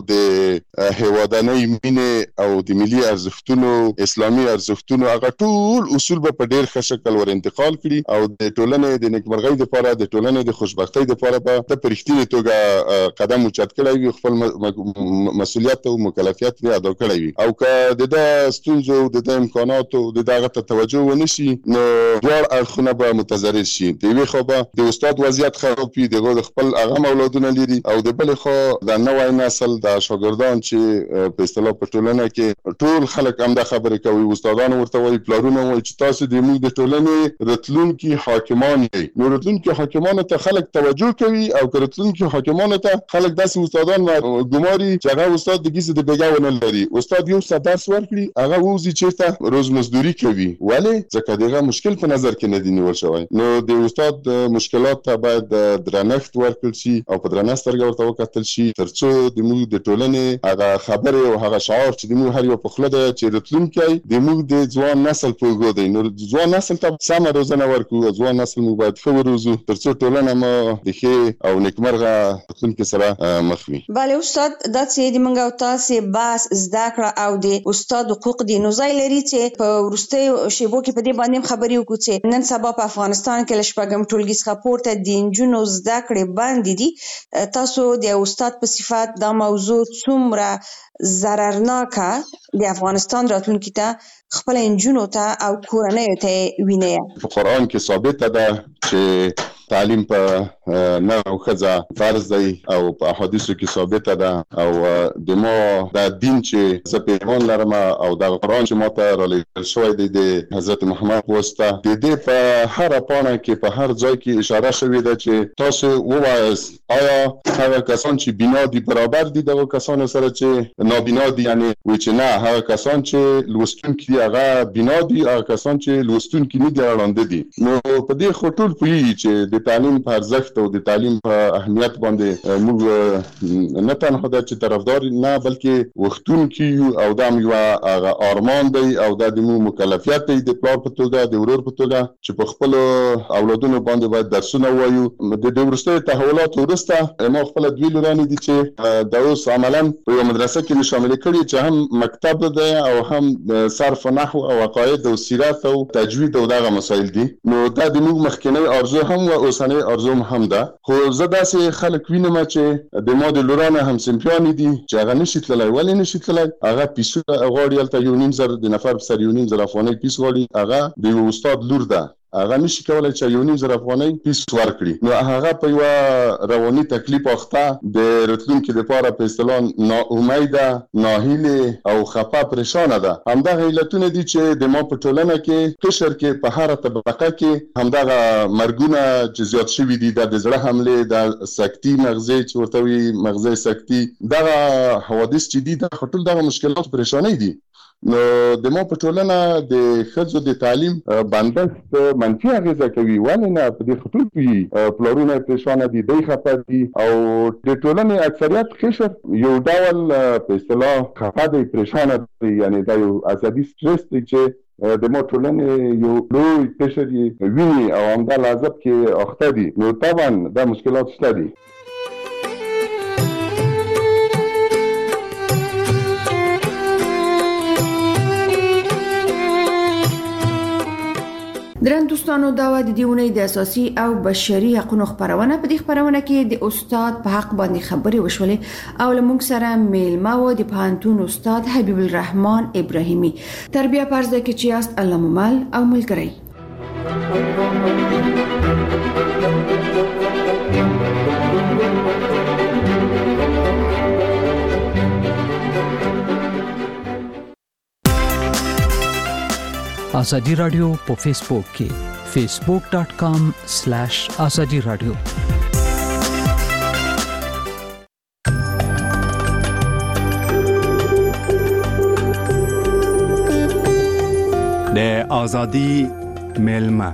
د هیوادنۍ مینې او د ملي ارزښتونو، اسلامي ارزښتونو هغه ټول اصول به په ډېر ښه شکل ور انتقال کړي او د ټولنې د نیکمرغۍ لپاره، د ټولنې د خوشبختۍ لپاره به د په رښتینې توګه قدم اوچت کړی وي، خپل مسؤلیت او مکلفیت یې ادا کړی وي. او که د ده ستونزو، د ده امکاناتو، د دغه ته توجه ونه شي، نو دواړه اړخونه به متضرر شي. د یوې خوا به د استاد وضعیت خراب وي، د خپل هغه اولادونه لري، او د بلې خوا د نوی نسل د شاګردان چې په اصطلاح په ټولنه کې ټول خلک همدا خبرې کوي، استادان ورته وایي، پلارونه وایي چې تاسو د موږ د ټولنې راتلونکي حاکمان یې. نو راتلونکي حاکمانو ته خلک توجه کوي او که راتلونکي حاکمانو ته خلک داسې استادان ګماري چې هغه استاد د ګیزې د بیګا ونه لري، استاد یو څه درس ورکړي هغه ووځي چېرته روز مزدوري کوي. ولې؟ ځکه دغه مشکل په نظر کې نه دی نیول شوی. نو د استاد مشکلات ته باید درنښت ورکړل شي او په درنه سترګه ورته وکتل شي تر څو د موږ د ټولنې هغه خبرې او هغه شعار چې د موږ هر یو په خله ده چې راتلونکی د موږ د ځوان نسل په اوږو دی. نو ځوان نسل ته سمه روزنه ورکړو، ځوان نسل موږ باید ښه وروزو ترڅو ټولنه مو د ښې او نیکمرغه راتلونکي سره مخ وي. بله استاد، دا چې د موږ او تاسې بحث زده کړه او د استاد حقوق دی، نو ځای لري چې په وروستیو شیبو کې په دې باندې خبرې وکړو چې نن سبا په افغانستان کې له شپږم ټولګي څخه پورته د نجونو زده کړې بندې دي. تاسو د استاد په صفت دا موضوع څومره ضررناکه د افغانستان راتلونکي ته خپل نجونو ته او کورنیو ته ویني؟ په قرآن کې ثابته ده چې تعلیم په نر او ښځه فرض دی او په احادیثو کې ثابته ده او د ما د دین چې زه په ایمان لرم او د قرآن چې ما ته رالیږل شوی دی د حضرت محمد واسطه د دې په هره پاڼه کې په هر ځای کې اشاره شوې ده چې تاسو ووایاست آیا هغه کسان چې بینا دي برابر دي دغه کسانو سره چې نابینا دي؟ یعنی وایي چې نه، هغه کسان چې لوستونکي دي هغه بینا دي، هغه کسان چې لوستونکي نه دي ړانده دي. نو په دې خو ټول پوهېږي چې د تعلیم په ارزښت او د تعلیم په اهمیت باندې موږ نه تنها ده چې طرفدار نه بلکې وختونکي یو او دا یو ارمان دی او دا د موږ مکلفیت دی د پلار په توګه د ورور په توګه چې په خپل اولادونو باندې باید درسونه ووایو. د وروستیو تحولاتو وروسته ما خپله دوی لورانې دي چې دا اوس عملا په یوه مدرسه کې مې شاملې کړي چې هم مکتب دی او هم صرف نحو او عقاید او سیرت او تجوید او دغه مسایل دي. نو دا د موږ مخکینی ارزو هم و اوسنۍ ارزو هم ده. خو زه داسې خلک وینم چې د ما د لورانه همصنفیانې دي چې هغه نشي تللی. ولې نشي تللی؟ هغه پیسو غواړي، هلته 1.5 د نفر په سر 1.5 افغانۍ پیس غواړي. هغه د یو استاد لور ده، هغه نشي کولای چې 1.5 افغانۍ پیس ورکړي. نو هغه په یو رواني تکلیف اخته د راتلونکي لپاره په اصطلاح ناامیده، ناهیلې او خفه پریشانه ده. همدغه علتونه دي چې د ما په ټولنه کې قشر کې په هره طبقه کې همدغه مرګونه چې زیات شوي دي، د زړه حملې، د سکتي مغزي چې ورته وایي مغزي سکتي، دغه حوادث چې دي دا ټول دغه مشکلات پریشانۍ دي. نو د ما په ټولنه د ښځو د تعلیم بندښت منفي اغېزه کوي. ولې نه؟ په دې خطول کې پلارونه پریشانه دي، دوی خفه دي او د ټولنې اکثریت قشر یو ډول په اصطلاح خفه دی، پریشانه دی. یعنی دا یو عصبي سټرس دی چې د ما ټولنې یو لوی قشر یې ویني او همدا لعذب کې اخته دي. نو طبعا دا مشکلات شته دي. درن دوستانو، دا و د دیونې د اساسي او بشري حقوقو خبرونه. په دې خبرونه کې د استاد په حق باندې خبرې وشولې او لمونږ سره میلمه و د پوهنتون استاد حبیب الرحمن ابراهیمي. تربیه پرز ده کې چې است الله ممل او ملګری. آزادی رادیو په فیسبوک کې facebook.com/azadi radio. د آزادی میلمه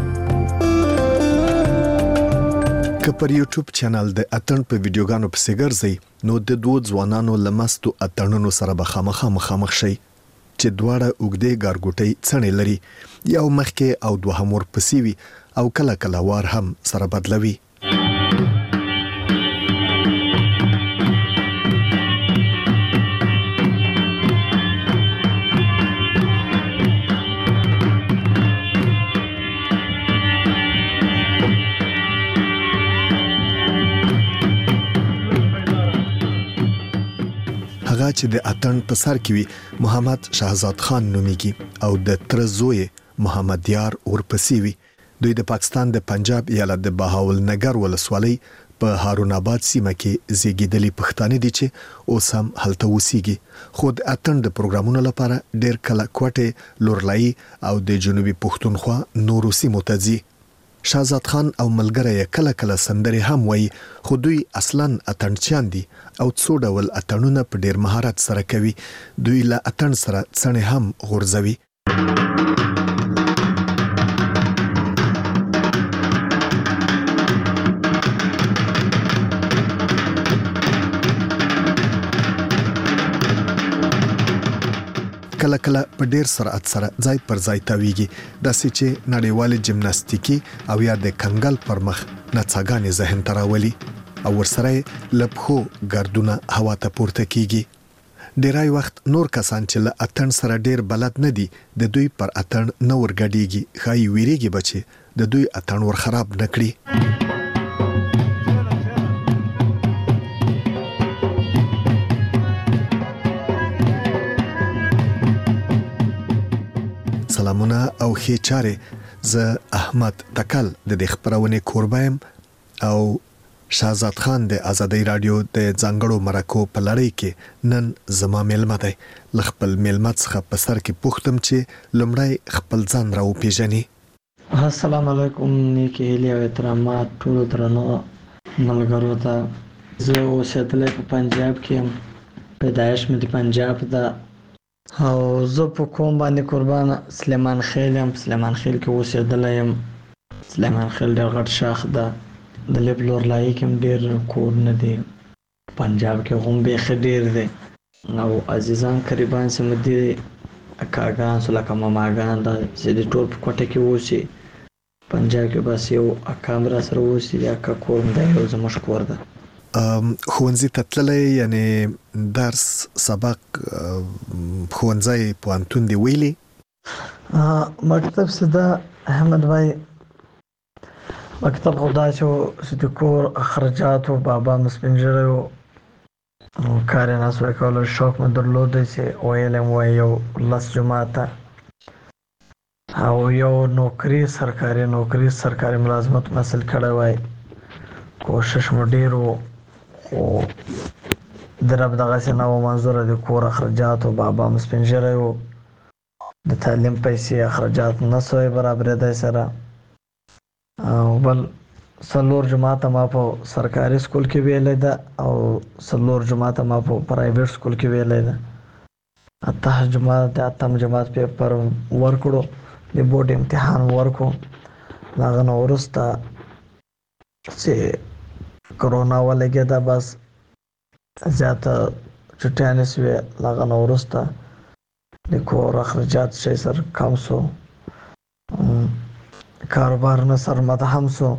که پر یوټیوب چینل د اتن په ویډیوګانو په سیګرځي نو د دوه ځوانانو لمستو اتنونو سره به خامخ شي چې دواړه اوګدې ګارګوټي څنې لري، یو مخکې او دوهم ورپسې وي او کله وار هم سره بدلوي. هغه چې د اتن په سر کې وي محمد شهزاد خان نوميږي او د تر زوی محمد یار ورپسې وي. دوی د پاکستان د پنجاب ایالت د بهاول نګر ولسوالۍ په هارون آباد سیمه کې زیږیدلي پښتانه دي چې اوس هم هلته اوسېږي. خو د اتن د پروګرامونو لپاره ډېر کله کوټه لورلای او د جنوبي پښتونخوا نورو سیمو ته ځي. شهزاد خان او ملګری کله سندري هم وایي، خو دوی اصلاً اتڼچیان دي او څو ډول اتڼونه په ډېر مهارت سره کوي. دوی له اتڼ سره څنې هم غورځوي. کله کله په ډیر سرعت سره ځای پر ځای تاویږي داسې چې نړیوال جمناستیکي او یا د کنګل پر مخ نڅاګانې ذهن ته راولي او ورسره لپخو ګردونه هوا ته پورته کیږي. ډیرای وخت نور کسان چې له اتن سره ډیر بلد نه دي د دوی پر اتن نور غډيږي خای ویریږي بچي د دوی اتن ور خراب نکړي. سلامونه او ښه چاره زه احمد تکل د خبرونه کوربایم او شهزاد خان د آزادۍ رادیو د ځنګړو مرکو په لړۍ کې نن زما میلمه دی. خپل میلمه څخه په سر کې پوښتم چې لمړی خپل ځان راو پیژني. السلام علیکم، نیکی هیلې او احترامات ټول درنو ملګرو ته. زه اوسېدلی په پنجاب کې یم، پیدایش مې د پنجاب ده او زه په کوم باندې قربان سلیمان خیل یم. سلیمان خیل کې اوسېدلی یم. سلیمان خیل ډېر غټ شاخ ده. د لب لورلایي کې هم ډېر کورونه دي. پنجاب کې هم بیخي ډېر دی او عزیزان قریبان سمه دي اکاګان سو لکه ماماګان دا چې د ټول په کوټه کې اوسي. پنجاب کې بس یو اکا مرا سره اوسي، اکا کور دی یو زموږ کور ده. ښوونځي ته تللی یعنی درس سبق ښوونځی پوهنتون دی ویلي؟ مکتب سده احمد بھائی مکتب خدا چې د کور اخراجات او بابا مسپنجره او کار نه سوی کولو شوق مې درلود چې ویلم وای یو لس جماعته او یو نوکری سرکاري ملازمت حاصل کړی وای. کوشش مې ډېر و خو د رب دغسې نه و منظوره د کور اخراجات او بابا مسپنجره او د تعلیم پیسې اخراجات نه سوی برابرېدی سره. او بل څلور جماعته ما په سرکاري سکول کې ویلی ده او څلور جماعته ما په پرایویټ سکول کې ویلی ده. اتم جماعت پیپر ورکړو، د بورډ امتحان ورکړو. د هغه نه وروسته چې کرونا ولګېده بس زیاته چټیانې سوې. د هغه نه وروسته د کور اخراجات شی سر کم سو، کاروبار نه سر مدهم سو.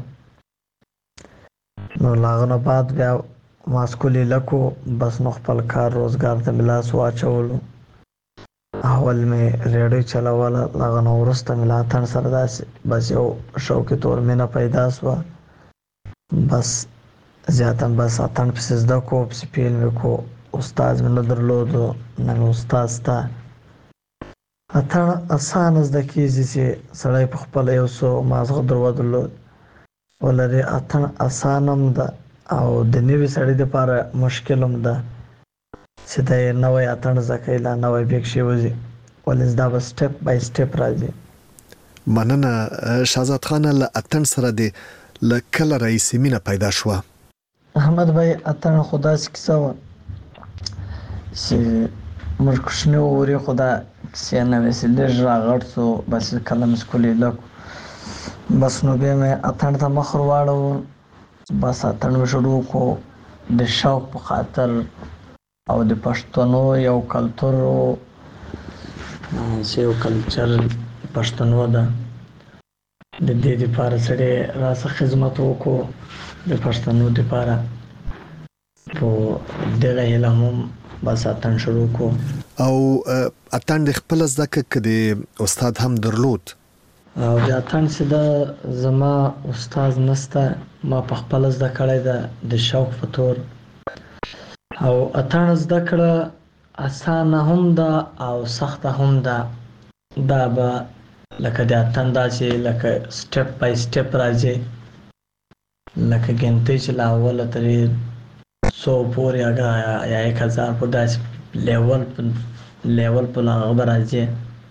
نو لاغه نه بعد بیا ما سکولی لکو بس نو خپل کار روزګار ته ملاس واچولو. اول مې ریډیو چلوله، لاغه نه وروسته مې لا اتن سره داسې بس یو شوقي طور مینه پیدا سوه. بس زیاتا بس اتن پسې زده کو، پسې پیل مې کو. استاد مې نه درلودو، نه مې استاد سته. اتن اسانه زده کېږي چې سړی په خپله یو څو مازغه درلود ولري. اتن اسانه هم ده او د نوي سړي دپاره مشکل هم ده چې دی نوی اتن زده کوي، لا نوی بیک شی وځي، ولې دا به سټپ بای سټپ راځي. مننه شهزاد خانه. له اتن سره د له کله راهیسې مینه پیدا شوه؟ احمد بھائی اتن خو داسې کیسه وه چې موږ کوچني وورې خو دا کیسې نه وې چې لږ راغټ سو. بس کله مې سکولې لکو بس نو بیا مې اتن ته مخ ور واړو. بس اتن مې شروع کو د شوق په خاطر او د پښتنو یو کلتور چې یو کلچر پښتنو ده، د دې دپاره سړی راڅه خدمت وکړو د پښتنو دپاره. په دغه هیله هم بس اتن شروع کو. او اتن د خپل زده که د استاد هم درلود؟ او د اتن چې ده زما استاد نسته، ما په خپل زده کړی ده د شوق په طور. او اتن زده کړه اسانه هم ده او سخته هم ده. دا به لکه د اتن داسې لکه سټپ بای سټپ راځي، لکه ګنتۍ چې له اوله ترې 100 پورې یا 1000 په داسې لیول په هغه به راځي.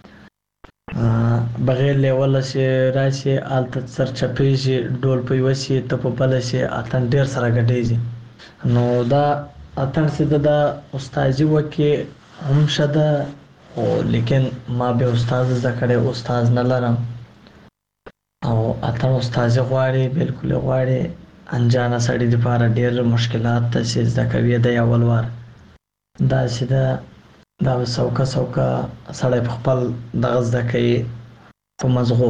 بغیر لیوله چې راشي هلته سرچپې شي، ډول په یوه شي، ته په بله شي، اتن ډېر سره ګډېږي. نو دا اتن چې ده دا استازي وکړي هم ښه ده، خو لیکن ما بیا استاد زده کړی، استاد نه لرم. او اتن استازي غواړي، بلکل غواړي. انجانه سړي دپاره ډېر مشکلات ته چې زده کوي دی اول وار. داسې ده دا څوکه سړی په خپل دغه زده کوي په مزغو.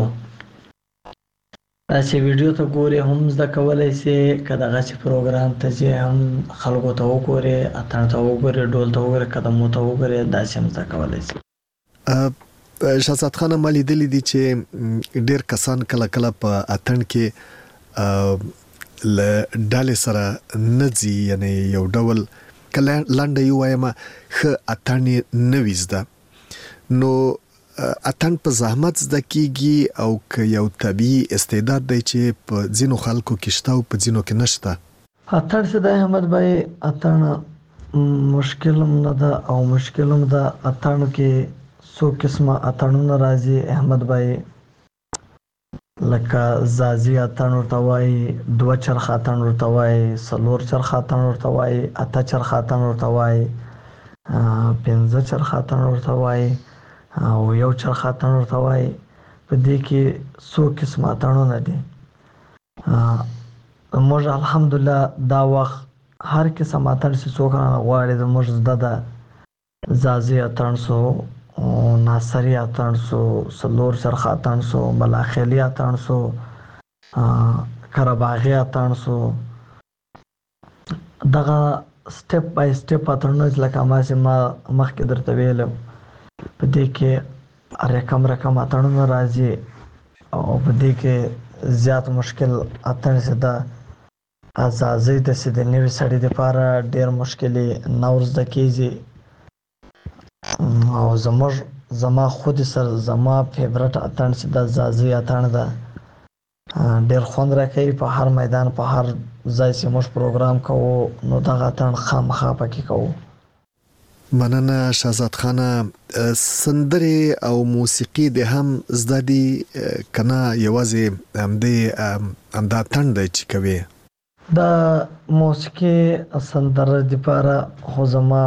دا چې ویډیو ته ګوري هم زده کولی شي، که دغه چې پروګرام ته ځي هم خلکو ته وګوري، اتڼ ته وګوري، ډول ته وګوري، قدمو ته وګوري، داسې هم زده کولی شي. شهزاد خان ما لیدلی دي چې ډېر کسان کله کله په اتڼ کې له ډلې سره نه ځي، یعنې یو ډول کله لنډه یې ووایم ښه اتڼ یې نه وي زده، نو اتڼ په زحمت زده کېږي او که یو طبیعي استعداد دی چې په ځینو خلکو کې شته او په ځینو کې نشته؟ اتڼ چې دی احمد بھائی، اتڼ مشکل هم نه ده او مشکل هم ده. اتڼ کې څو قسمه اتڼونه راځي احمد بھائی، لکه زازي اتڼ ورته وایي، 2 چرخ اتڼ ورته وایي، 4 چرخ اتڼ ورته وایي، 8 چرخ اتڼ ورته وایي، 15 چرخ اتڼ ورته وایي او 1 چرخ اتڼ ورته وایي. په دې کې څو قسمه اتڼونه دي. موږ الحمدلله دا وخت هر قسم اتڼ چې څوک غواړي زموږ زده ده. زازي اتڼ سو، ناصري اتڼ سو، 4 چرخ اتڼ سو، بلاخیلی اتڼ سو، کرباغي اتڼ سو. دغه سټپ بای سټپ اتڼونه لکه ما چې ما مخکې درته ویلم، په دې کې رقم اتڼونه راځي او په دې کې زیات مشکل اتڼ چې ده زازي د چې د نوي سړي دپاره ډېر مشکلې نور زده کېږي او زما خود سره زما فیورټ اتڼ چې ده زازي اتڼ ده. ډېر خوند راکوي. په هر میدان په هر ځای چې موږ پروګرام کوو نو دغه اتڼ خامخا پکې کوو. مننه شهزاد خانه. سندرې او موسیقي د هم زده دي کنه یوازې همدا اتڼ دی چې کوي؟ د موسیقي سندره دپاره خو زما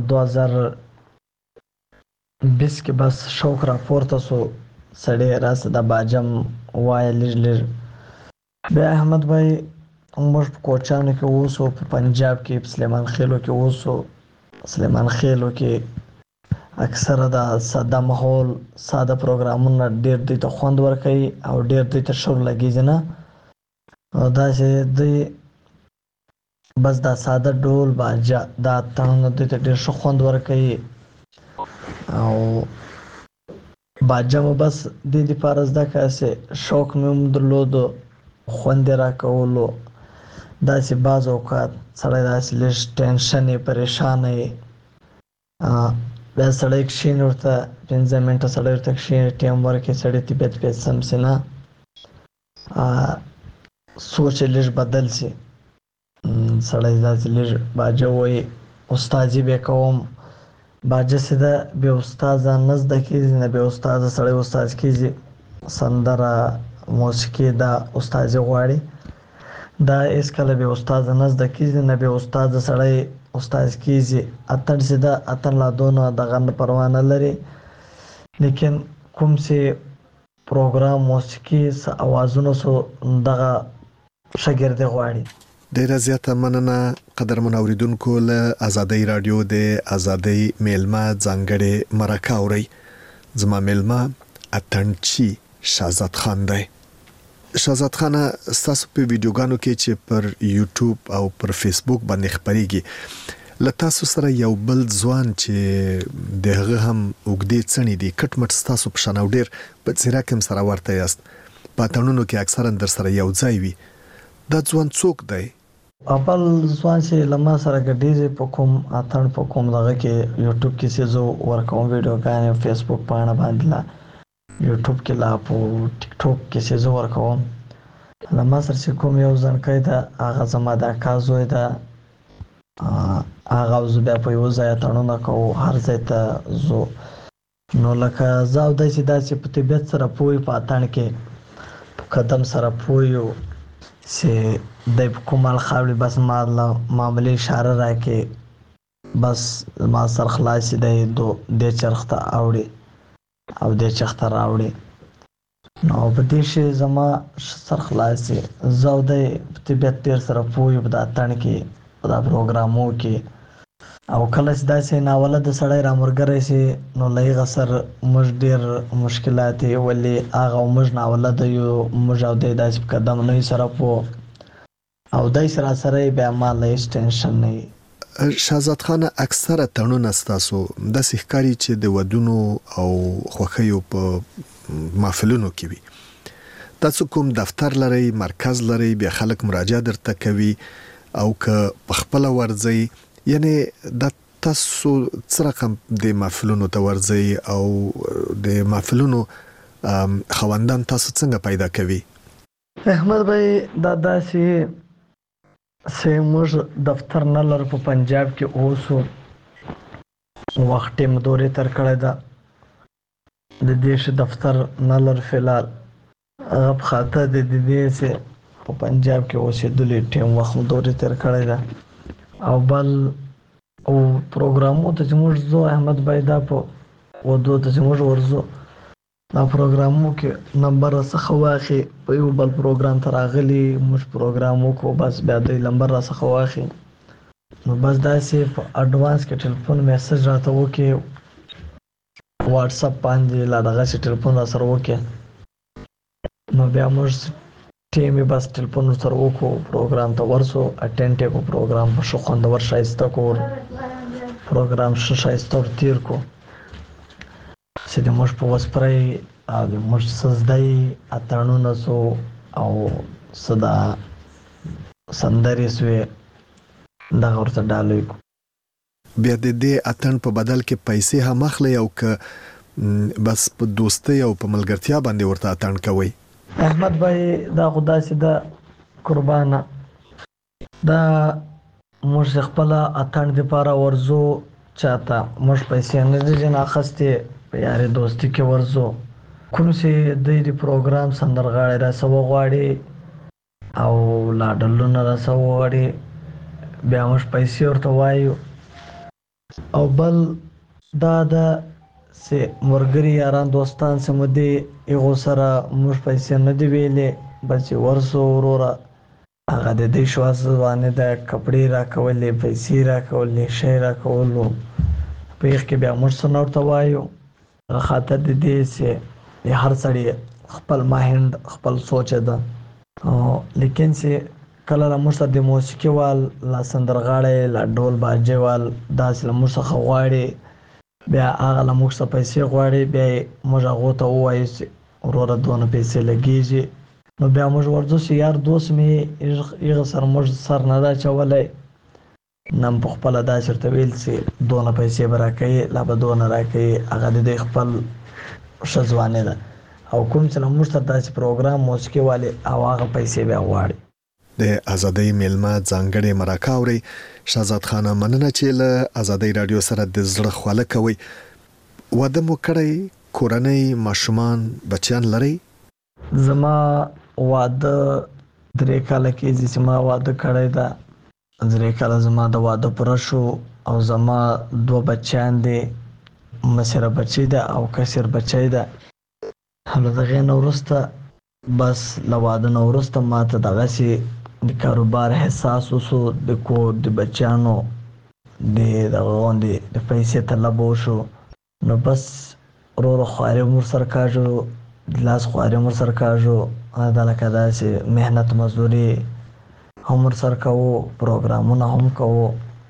2020 کې بس شوق راپورته سو، سړی راسه د باجم وایه لږ. بیا احمد بھائی موږ په کوچانو کې اوسو، په پنجاب کې په سلیمان خیلو کې اوسو. سلیمان خیلو کې اکثره د ساده ماحول، ساده پروګرامونه ډېر دوی ته خوند ورکوي او ډېر دوی ته شور لګېږي نه. او دا چې دوی بس دا ساده ډول باجه دا اتڼونه دوی ته ډېر ښه خوند ورکوي او باجه مو بس دې دپاره زده کړه چې شوق مې هم درلودو، خوند یې راکولو. داسې بعض اوقات سړی داسې لږ ټینشن یې پریشانه یې، بیا سړی کښېني ورته 15 منټه سړی ورته کښېني ټیم ورکړي، سړی طبیعت بیا سم شي نه، سوچ یې لږ بدل شي. سړی داسې لږ باجه وایي استادي به کوم. باجه چې ده بې استاده نه زده کېږي، نه بې استاده سړی استاد کېږي. سندره موسیقي دا استادي غواړي، دا هېڅکله بې استاده نه زده کېږي، نه بې استاده سړی استاد کېږي. اتڼ چې ده اتڼ لا دونه دغه پروا نه لري، لیکن کوم چې پروګرام موسیقي څه اوازونه سو دغه شاګردي غواړي. ډیره زیاته مننه قدرمن اوریدونکو. له آزادۍ رادیو د آزادۍ میلمه ځانګړې مرکه اورئ. زما میلمه اتڼچی شهزاد خان دی. شهزاد خان ستاسو په ویډیوګانو کې چې پر یوټیوب او پر فیسبوک باندې خبريږي، له تاسو سره یو بل ځوان چې دغه هم وګړي څنې دي کټ مټ ستاسو په شان او ډیر په څیرا کوم سره ورته یاست، په اتڼونو کې اکثرا در سره یو ځای وي. دا ځوان څوک دی؟ اول ځوان چې لما سره ګډیږي په کوم اتڼ په کوم دغه کې یوټیوب کې چې زه ورکوم ویډیوګانې، فیسبوک پاڼه باندې لا یوټیوب کې لا په ټیک ټاک کې چې زه ورکوم، لما سره چې کوم یو ځانګړی ده هغه زما د اکا زوی ده، هغه زه بیا په یو ځای اتڼونه کوو، هر ځای ته ځو. نو لکه زه او دی چې داسې په طبیعت سره پوه په اتڼ کې په قدم سره پوه یو چې دی په کوم اړخ اوړي، بس ما معمولي اشاره راکړي، بس ما سر خلاص دی دې چرخ ته اوړي او دې چرخ ته راوړي. نو په دې شی زما سر خلاص دی. زه او دی په طبیعت ډېر سره پوه یو په دا اتڼ کې، په دا پروګرامو کې. او کله چې داسې ناوله د سړی رامرګری شي نو له هغه سره موږ ډېر مشکلات یې ولې هغه موږ ناوله د یو موږ او دی داسې په قدم نه یو سره پوه او دای سره سره بیا ما له هېڅ ټینشن نه وي. شهزاد خان اکثره تړونونه ستاسو داسې ښکاري چې د ودونو او خوښیو په محفلونو کې وي. تاسو کوم دفتر لرئ، مرکز لرئ، بیا خلک مراجعه درته کوي او که په خپله ورځئ، یعنی د تاسو څه رقم د محفلونو ته ورځئ او د محفلونو خوندان تاسو څنګه پیدا کوي؟ احمد بھائی دا داسې چې موږ دفتر نه لرو په پنجاب کې اوسو وخت ټیم دورې تر کړی ده د دې دفتر نه لرو فلحال هغه په خاطر د دې چې په پنجاب کې اوسېدلې ټیم وخت دورې تر کړی ده او بل او پروګرامو ته چې موږ ځو احمد بھائی دا په ودو ته چې موږ ورځو دا پروګرامو کې نمبر څخه واخی په یو بل پروګرام ته راغلی موږ پروګرامو کو بس بیا د نمبر څخه واخی نو بس داسې په اډوانس کې ټلیفون میسج راته وکي واتس اپ باندې لا دغه ټلیفون را سره وکي نو بیا موږ ټیم بس ټلیفون سره وکړو پروګرام ته ورسو اټینډ کو پروګرام په شو خوندور شایسته کو پروګرام شایسته تیر کو چې د موږ په وسپرای او د موږ سزدای اتانونه سو او صدا سندري سوې دا ورته ډالوي بیا د دې اتن په بدل کې پیسې هم اخلي او که بس په دوستۍ او په ملګرتیا باندې ورته اتن کوي؟ احمد بھائی دا خدا سي دا قربانه دا موږ خپل اتن د پاره ورزو چاته موږ پیسې نه دي جن اخسته په یاري دوستي کې ورزو کوم سي د دې پروګرام سندرغاړي را سو غواړي او لاډلونه را سو غواړي بیا موږ پیسې ورته وایو او بل دا سه مرګري یاران دوستان سم دي یو سره موږ پیسې نه دی ویلې بچ ورسو ورورا هغه د دې شواز باندې د کپڑے را کولې پیسې را کولې شی را کولو په یخ کې بیا موږ سنورته وایو خاطر د دې سه هر سړی خپل ماهند خپل سوچ ده لیکن سه کله موږ د موسیقي وال لا سندرغاړي لا ډول باجه وال داس له موږ څخه غواړي بیا هغه له موږ څخه پیسې غواړي بیا موږ هغه ته وایو چې وروره دونه پیسې لګیږي نو بیا موږ ورځو چې یار دوست می یغه سر موږ سر نه دا چولای نن په خپل دا چرته ویل چې دونه پیسې برکې لا به دونه راکې هغه د خپل شزوانه ده او کوم چې موږ ته داسې پروګرام موسیقي والے او هغه پیسې بیا غواړي. د ازادۍ میلمه ځانګړې مرکه اوري. شهزاد خان مننه چې له ازادۍ رادیو سره د زړه خواله کوي. واده مو کړی؟ کورنۍ، ماشومان، بچیان لري؟ زما واده 3 کال کې چې ما واده کړی دا 3 کال زما د واده پر شو او زما 2 بچیان دي مسره بچی ده او کثیر بچی ده همدغه نورسته بس لواده نورسته ماته دغه سي د کاروبار حساس وسو د کور د بچانو د غوندې د پیسې طلب وشو نو بس ورو خواري مر سرکاجو لاس خواري مر سرکاجو دا لکه داسې مهنت مزدوري هم سرکاو پروګرامونه هم کوو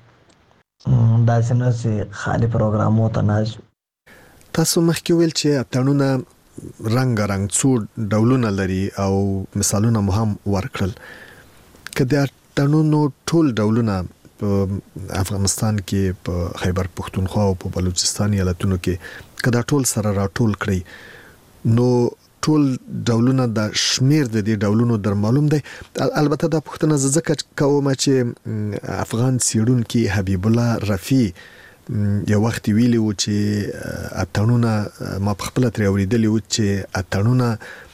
داسې نه سي خالي پروګرامو ته ناز. تاسو مخکې ویل چې اتڼونه رنگ څو ډولونه لري او مثالونه مو هم ورکړل. کله اتڼونو ټول ډولونه په افغانستان کې په خیبر پښتونخوا او په بلوچستان ایالتونو کې کله ټول سره راټول کړي نو ټول ډولونه د شمیر د دې ډولونو در معلوم دی. البته دا پښتنه ځکه کوم چې افغان سیړونکو حبیب الله رفیع یو وخت ویلی و چې اتڼونه ما په خپل تر اوریدلی و چې اتڼونه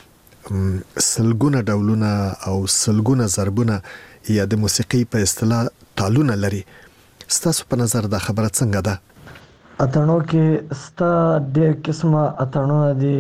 سلګونه ډولونه او سلګونه ضربونه یا د موسیقي په اصطلاح تالونه لري. ستاسو په نظر دا خبره څنګه ده؟ اتڼو کې ستا ډېر قسمه اتڼونه دي.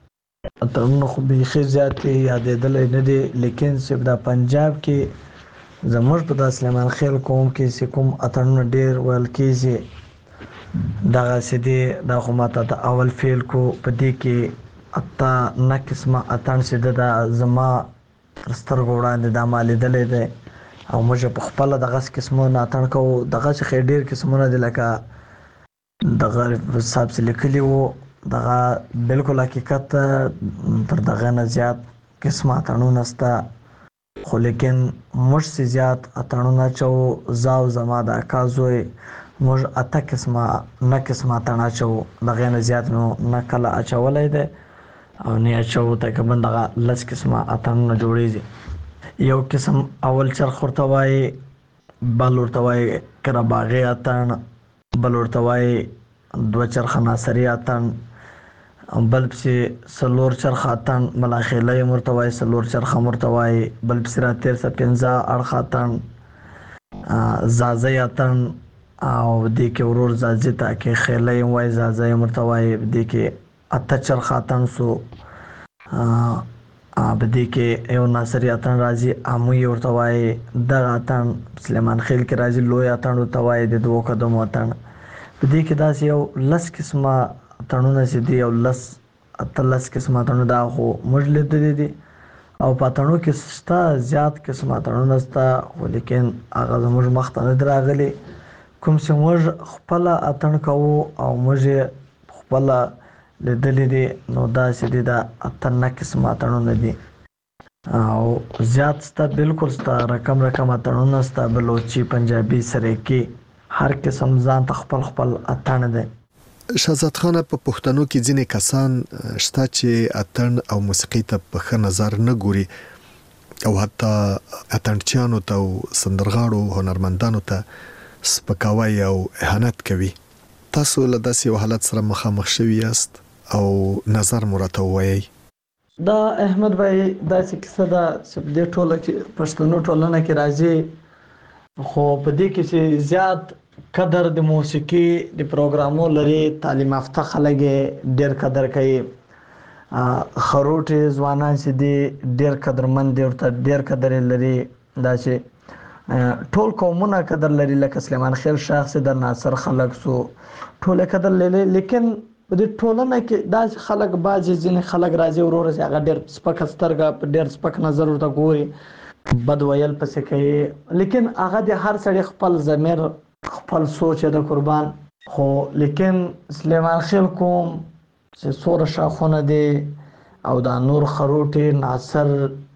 اتڼونه خو بیخي زیاتې یادېدلی نه دي لیکن صرف دا پنجاب کې زموږ په د سلیمان خېل قوم کې چې کوم اتڼونه ډېر ویل کېږي دغه سدي د خو ماته د اول فعل کو په دې کې اتا نه قسمه اتڼ چې د زما تر سترګو وړاندې د ما لیدلې ده او موږ په خپل دغه قسمونه اتڼ کوو دغه چې ډېر قسمونه دي لکه دغه صاحب چې لیکلي وو دغه بالکل حقیقت تر دغه نه زیات قسمه اتڼونه سته خو لیکن موږ چې زیات اتڼونه چو زاو زما د اکا زوی موږ اته قسمه نه قسمه اتڼ اچو دغه نه زیات نو نه کله اچولای دی او نه اچو تقریبا دغه لس قسمه اتڼونه جوړیږي یو قسم اول چرخ ورته وایي بل ورته وایي کرباغي اتڼ بل ورته وایي دوه چرخه ناصري اتڼ بل پسې سلور چرخه اتڼ ملاخیله ورته وایي سلور چرخه ورته وایي بل پسې راتېر څه پنځه اړخ اتڼ زازی اتڼ او دې کې ورور زازي ته کې خیله وایي زازی ورته وایي دې کې اته چرخه اتڼ سو بدې کې یو ناصري اتڼ راځي اموي ورته وایي دغه اتڼ سلیمان خېل کې راځي لوی اتڼ ورته وایي د دوه قدمو اتڼ بدې کې داسې یو لس قسمه اتڼونه چې دي یو اتلس قسمه اتڼونه دا خو موږ لیدلي دي او په اتڼو کې شته زیات قسمه اتڼونه شته خو لیکن هغه زموږ مخ ته نه دي راغلي کوم چې موږ خپله اتڼ کوو او موږ یې خپله لیدلي دي نو داسې دي دا اته نه قسمه اتڼونه دي او زیات شته بالکل شته رقم اتڼونه شته بلوچي پنجابي سریکي هر قسم ځان ته خپل اتڼ دی شهزاد خان په پښتنو کې ځینې کسان شته چې اتڼ او موسیقي ته په ښه نظر نه ګوري او حتی اتڼچیانو ته او سندرغاړو هنرمندانو ته سپکاوی او اهانت کوي تاسو له داسې یو حالت سره مخامخ شوي یاست او نظر مو راته ووایئ دا احمد بھائی داسې کیسه ده چې په دې ټوله کې پښتنو ټولنه کې راځي خو په دې کې چې زیات قدر د موسیقي د پروګرامو لري تعلیم یافته خلک ډېر قدر کوي خروټي ځوانان چې دي ډېر قدرمند دي ورته ډېر قدر لري دا چې ټول قومونه قدر لري لکه سلیمان خېل شخص د ناصر خلک سو ټول قدر لري لیکن په دې ټولنه کې دا خلک باځي ځینې خلک راځي ورور چې هغه ډېر سپک سترګه ډېر سپک نظر ورته ګوري بد ویل پسې کوي لیکن هغه د هر سړي خپل ضمیر خپل سوچ د قربان خو لیکن سلیمان خېل کوم چې سور شاخونه دي او دا نور خروټي ناصر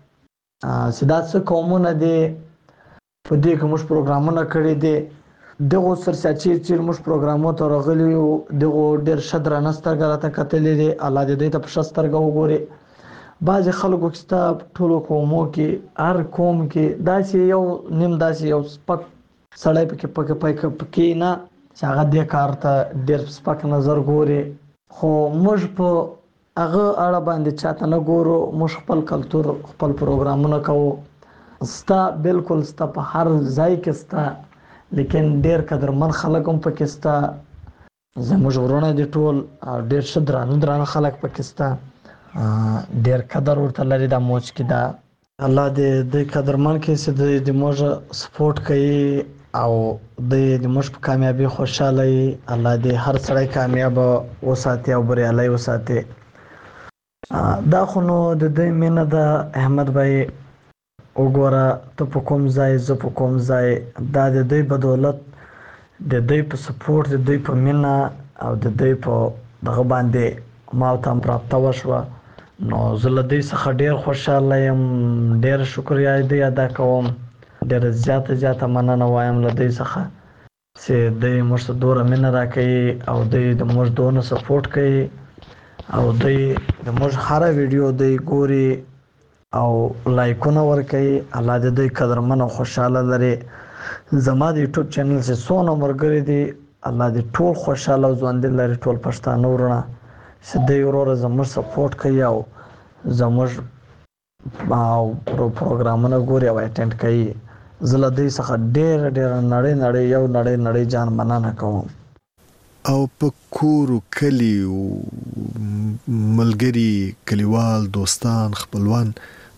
سیدات قومونه دي په دې کې موږ پروګرامونه کړی دي دغه سرساچیر چې موږ پروګرامو ته راغلي یو دغه ډېر شدره نسترګه راته کتلې دي الله دې ته په شسترګه وګوري بعض خلکو کې ټولو قومو کې هر قوم کې داسې یو نیم داسې یو سپک سړی پکې نه چې هغه دې کار ته ډېر سپک نظر ګوري خو موږ په هغه اړه باندې چاته نه ګورو موږ خپل کلتور خپل پروګرامونه کوو ستا بالکل ستا په هر ځای کې ستا لیکن ډېر قدرمن خلک هم پکې ستا زموږ ورونه دي ټول ډېر ښه درانه خلک پکې ستا ډېر قدر ورته لري دا موج کې دا الله دې قدرمن کې چې د موږ سپورټ کوي او د موږ په کامیابی خوشاله وي الله دې هر سړی کامیاب وساتي او بریالی وساتي دا خو نو د دې مینه د احمد بھائی وګوره ته په کوم ځای زه په کوم ځای دا د دوی بدولت د دوی په سپورټ د دوی په مینه او د دوی په دغه باندې ما ته پراپته وشوه نو زه له دوی څخه ډېر خوشحاله یم ډېر شکریه دې ادا کوم ډېره زیاته مننه وایم له دوی څخه چې دوی موږ ته دومره مینه راکوي او دوی د موږ دونه سپورټ کوي او دوی د موږ هره ویډیو دوی ګوري او لایکونه ورکوي الله دې دوی قدرمن او خوشحاله لري زما د یوټیوب چینل چې څونه ملګري دي الله دې ټول خوشحاله او ژوندي لري ټول پښتانه ورونه چې دوی وروره زموږ سپورټ کوي او زموږ پروګرامونه ګوري او اټینډ کوي زه له دوی څخه ډېره نړۍ جان مننه کوم او په کور کلی ملګری کلیوال دوستان خپلوان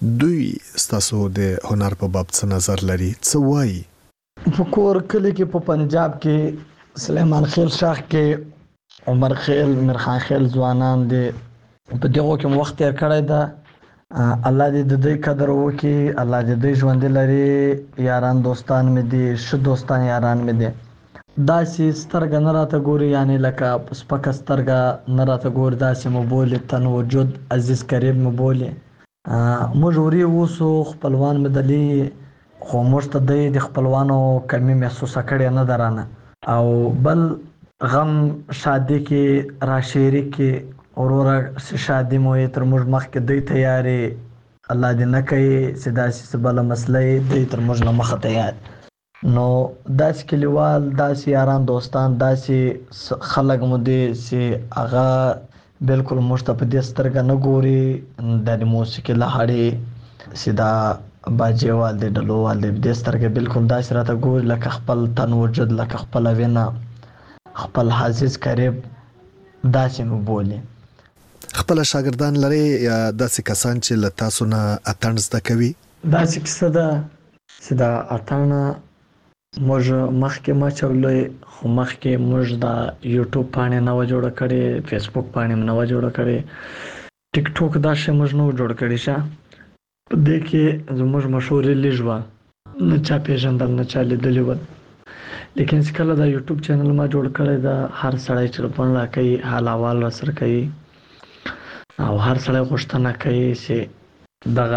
دوی ستاسو د هنر په باب څه نظر لري؟ څه وایي؟ په کور کلی کې په پنجاب کې سلیمان خیل شاخ کې عمر خیل میرخان خیل ځوانان دي په دغه کې وخت تیر کړی ده. الله دې د دې قدر وکړي، الله دې دې ژوند لري. یاران دوستان مې دي، ش دوستان یاران مې دي. داسې سترګه نه راته ګوري، یعنی لکه سپکه سترګه نه راته ګوري، داسې مو بولي تن وجود عزیز قریب مو بولي. موږ وري اوسو خپلوان مې دلی، خو موږ ته د خپلوانو کمی محسوسه کړې نه درانه. او بل غم شادي کې را شریک کې اوروره شادي مو تر موږ مخکې دی تیارې، الله دې نه کوي چې داسې بله مسله دی تر موږ نه مخه تیار. نو داسې کلیوال، داسې یاران دوستان، داسې خلک مو دي چې هغه بالکل موږ ته په دې سترګه نه ګوري. د موسیقي لهړې چې دا باجوال دی ډلوال دی، په دې سترګه بالکل داسې راته ګوري لکه خپل تن وجود، لکه خپله وینه، خپل عزیز قریب داسې مو بولي. خپل شاګردان لري یا داسې کسان چې له تاسو نه اتڼ زده کوي؟ داسې کیسه ده چې دا اتڼ موږ مخکې ما چولې، خو مخکې موږ د یوټیوب پاڼې نه وه جوړه کړې، فیسبوک پاڼې نه وه جوړه کړې، ټیک ټوک دا شی موږ نه و جوړ کړی. شه په دې کې زموږ مشهورې لږ وه، نه چا پېژندل نه چا لیدلي ول. لیکن چې کله دا یوټیوب چینل ما جوړ کړی ده، هر سړی ټلیفون راکوي، حال احوال راسره کوي، او هر سړی غوښتنه کوي چې دغه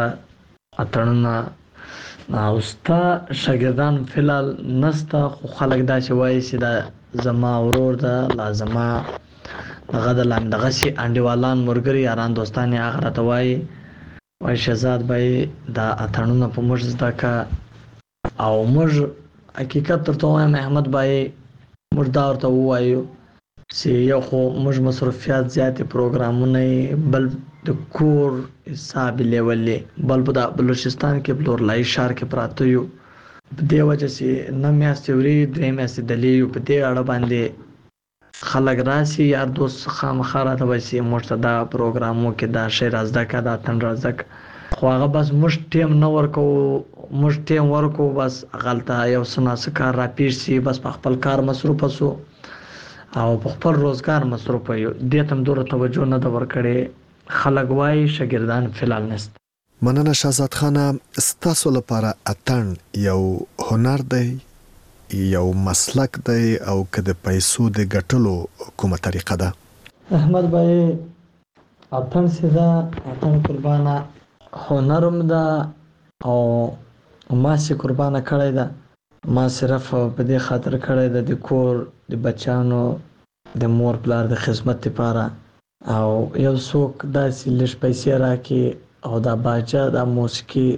اتڼونه او ستا شاګردان فلحال نسته، خو خلک دا چې وایي چې دا زما ورور ده، لا زما دغه د لاندې دغسې انډیوالان ملګري یاران دوستان یې هغه راته وایي شهزاد بھائی دا اتڼونه په موږ زده که. او موږ حقیقت درته وایم احمد بھائی، موږ دا ورته ووایو چې یو خو موږ مصروفیات زیاتې پروګرامونه، بل د کور حساب لیولې، بل په د بلوچستان کې بلورلایي ښار کې پراته یو، په دې وجه چې نه میاشتې وري 2 میاشتې دلې یو. په دې اړه باندې خلک راسي، یار دوست خامخا راته وایي چې موږ ته دا پروګرامو کې دا شی را زده که، دا اتڼ را زده که، خو هغه بس موږ ټیم نه ورکوو. موږ ټیم ورکوو، بس هغلته یو څه ناڅه کار را پیښ شي، بس په خپل کار مصروفه سو او په خپل روزګار مصروفه یو، دې ته هم دومره توجه نه ده ورکړې. خلک وایي شاګردان فلحال نشته. مننه شهزاد خانه. ستاسو لپاره اتڼ یو هنر دی، یو مسلک دی، او که د پیسو د ګټلو کومه طریقه ده؟ احمد بھائی اتڼ چې ده، اتڼ قربانه هنرم ده، او ما چې قربانه کړی ده، ما صرف په دې خاطر کړی ده د کور د بچیانو د مور پلار د خدمت لپاره، او یو څوک داسې لږ پیسې راکړي او دا باجه دا موسیقي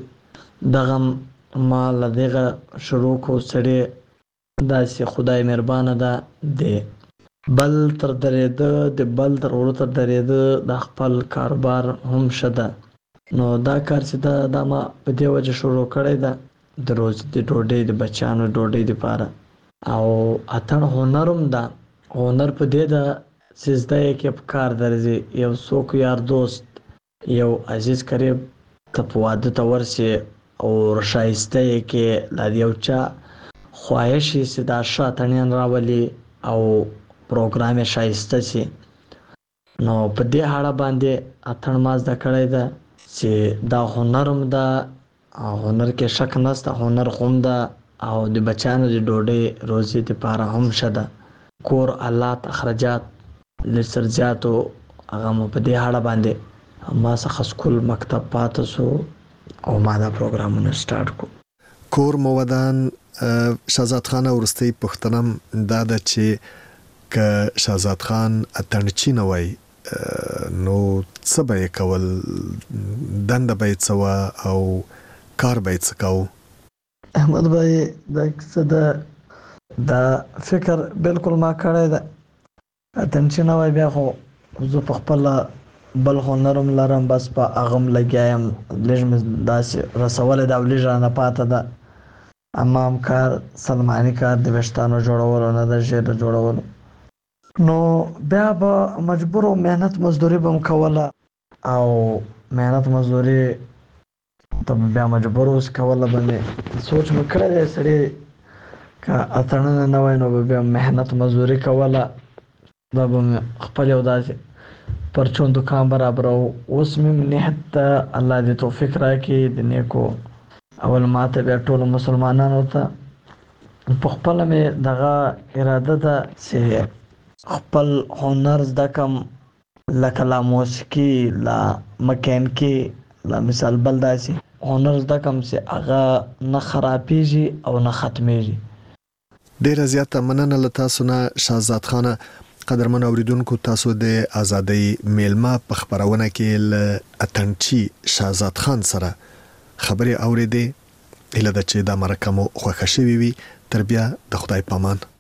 دغه ما له دغه شروع کړو. سړی داسې خدای مهربانه ده، د بل تر درېده، د بل تر ورو تر درېده، د خپل کاروبار هم ښه ده. نو دا کار چې ده دا ما په دې وجه شروع کړی ده، د روز د ډوډۍ د بچیانو ډوډۍ دپاره. او اتڼ هنرم ده، هنر په دې ده چې زده یې کې په کار درځي. یو څوک یار دوست، یو عزیز قریب ته په واده ته ورسي او ښایسته یې کې لا د یو چا خواهش یې چې دا ښه اتڼیان راولي او پروګرام یې ښایسته سي. نو په دې اړه باندې اتڼ ما زده کړی ده چې دا هنرم ده، هنر کې شک نشته، هنر خو هم ده، او د بچیانو د ډوډۍ روزي دپاره هم ښه ده. کور حالات اخراجات لږ څه زیاتو، هغه مو په دې اړه باندې ما څخه سکول مکتب پاته سو او ما دا پروګرامونه سٹارټ کړو. کور مو ودان. شهزاد خان ورستی پښتنم دا ده چې که شهزاد خان اتڼچی نه وای نو څه به یې کول؟ دنده به یې څه وه او کار به یې څه کوو؟ احمد بھائی دا کیسه ده، دا فکر بالکل ما کړی ده. اتڼچی نه وای بیا خو زه په خپله بل هنرم لرم، بس په هغه هم لګیا یم، لږ مې داسې رسولی ده او لږ رانه پاته ده. امام کار، سلماني کار د ویښتانو جوړولو نه ده، ژیره جوړولو. نو بیا به مجبور و محنت مزدوري به م کوله، او محنت مزدوري ته بیا مجبور اوس کوله باندې سوچ مې کړی دی سړی که اتړنه نه وای نو بیا محنت مزدوري کوله دا به مې خپل یو داسې پرچون دکان برابر اوس مې نیت ته الله دې توفیق راکړي د نیکو اول ماته بیا ټولو مسلمانانو ته په خپله مې دغه اراده ده چې خپل هنر زده کړم لکه لا موسیقي لا مکانیکي لا مثال بل داسې هنر زده کړم چې هغه نه خرابېږي او نه ختمېږي. ډیره زیاته مننه له تاسو نه شهزاد خانه. قدرمن اوریدونکو تاسو د ازادۍ میلمه په خبرونه کې له اتنچي شهزاد خان سره خبرې اورېدې. هله د چې دا مرکه مو خوښه شوې وي. تر بیا د خدای پامان.